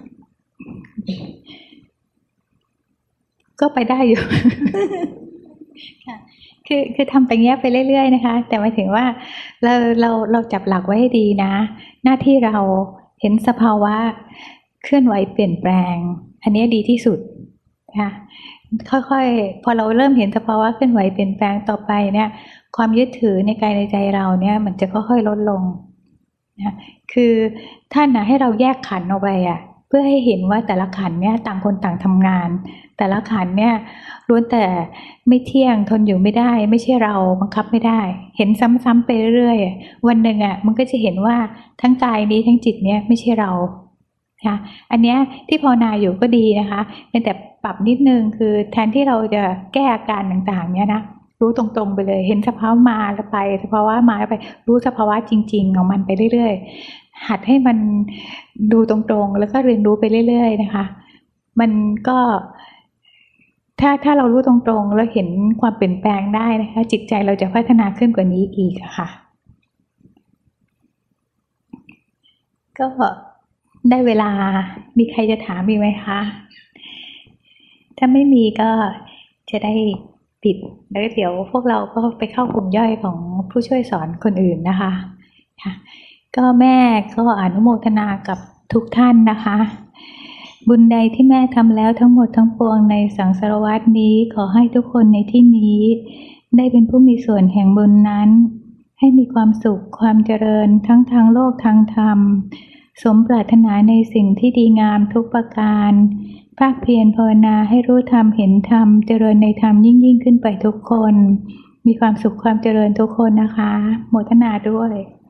ก็ไปได้อยู่ ค่ะคือทำไปเงี้ยไปเรื่อยๆนะคะแต่หมายถึงว่าเราจับหลักไว้ให้ดีนะหน้าที่เราเห็นสภาวะเคลื่อนไหวเปลี่ยนแปลงอันนี้ดีที่สุดค่ะค่อยๆพอเราเริ่มเห็นสภาวะเคลื่อนไหวเปลี่ยนแปลงต่อไปเนี่ยความยึดถือในกายในใจเราเนี่ยมันจะค่อยๆลดลงนะคือท่านให้เราแยกขันธ์ออกไปเพื่อให้เห็นว่าแต่ละขันธ์เนี่ยต่างคนต่างทำงานแต่ละขันธ์เนี่ยล้วนแต่ไม่เที่ยงทนอยู่ไม่ได้ไม่ใช่เราบังคับไม่ได้เห็นซ้ำๆไปเรื่อยๆวันหนึ่งมันก็จะเห็นว่าทั้งกายนี้ทั้งจิตเนี่ยไม่ใช่เราค่ะอันเนี้ยที่ภาวนาอยู่ก็ดีนะคะแต่ปรับนิดนึงคือแทนที่เราจะแก้อาการต่างๆเนี่ยนะรู้ตรงๆไปเลยเห็นสภาวะมาแล้วไปสภาวะมาแล้วไปรู้สภาวะจริงๆของมันไปเรื่อยๆหัดให้มันดูตรงๆแล้วก็เรียนรู้ไปเรื่อยๆนะคะมันก็ถ้าเรารู้ตรงๆแล้วเห็นความเปลี่ยนแปลงได้นะคะจิตใจเราจะพัฒนาขึ้นกว่านี้อีกค่ะก็ได้เวลามีใครจะถามอีกไหมคะถ้าไม่มีก็จะได้ปิดแล้วเดี๋ยวพวกเราก็ไปเข้ากลุ่มย่อยของผู้ช่วยสอนคนอื่นนะคะค่ะก็แม่ก็อนุโมทนากับทุกท่านนะคะบุญใดที่แม่ทำแล้วทั้งหมดทั้งปวงในสังสารวัฏนี้ขอให้ทุกคนในที่นี้ได้เป็นผู้มีส่วนแห่งบุญนั้นให้มีความสุขความเจริญทั้งทางโลกทางธรรมสมปรารถนาในสิ่งที่ดีงามทุกประการภาคเพียรภาวนาให้รู้ธรรมเห็นธรรมเจริญในธรรมยิ่งขึ้นไปทุกคนมีความสุขความเจริญทุกคนนะคะโมทนาด้วย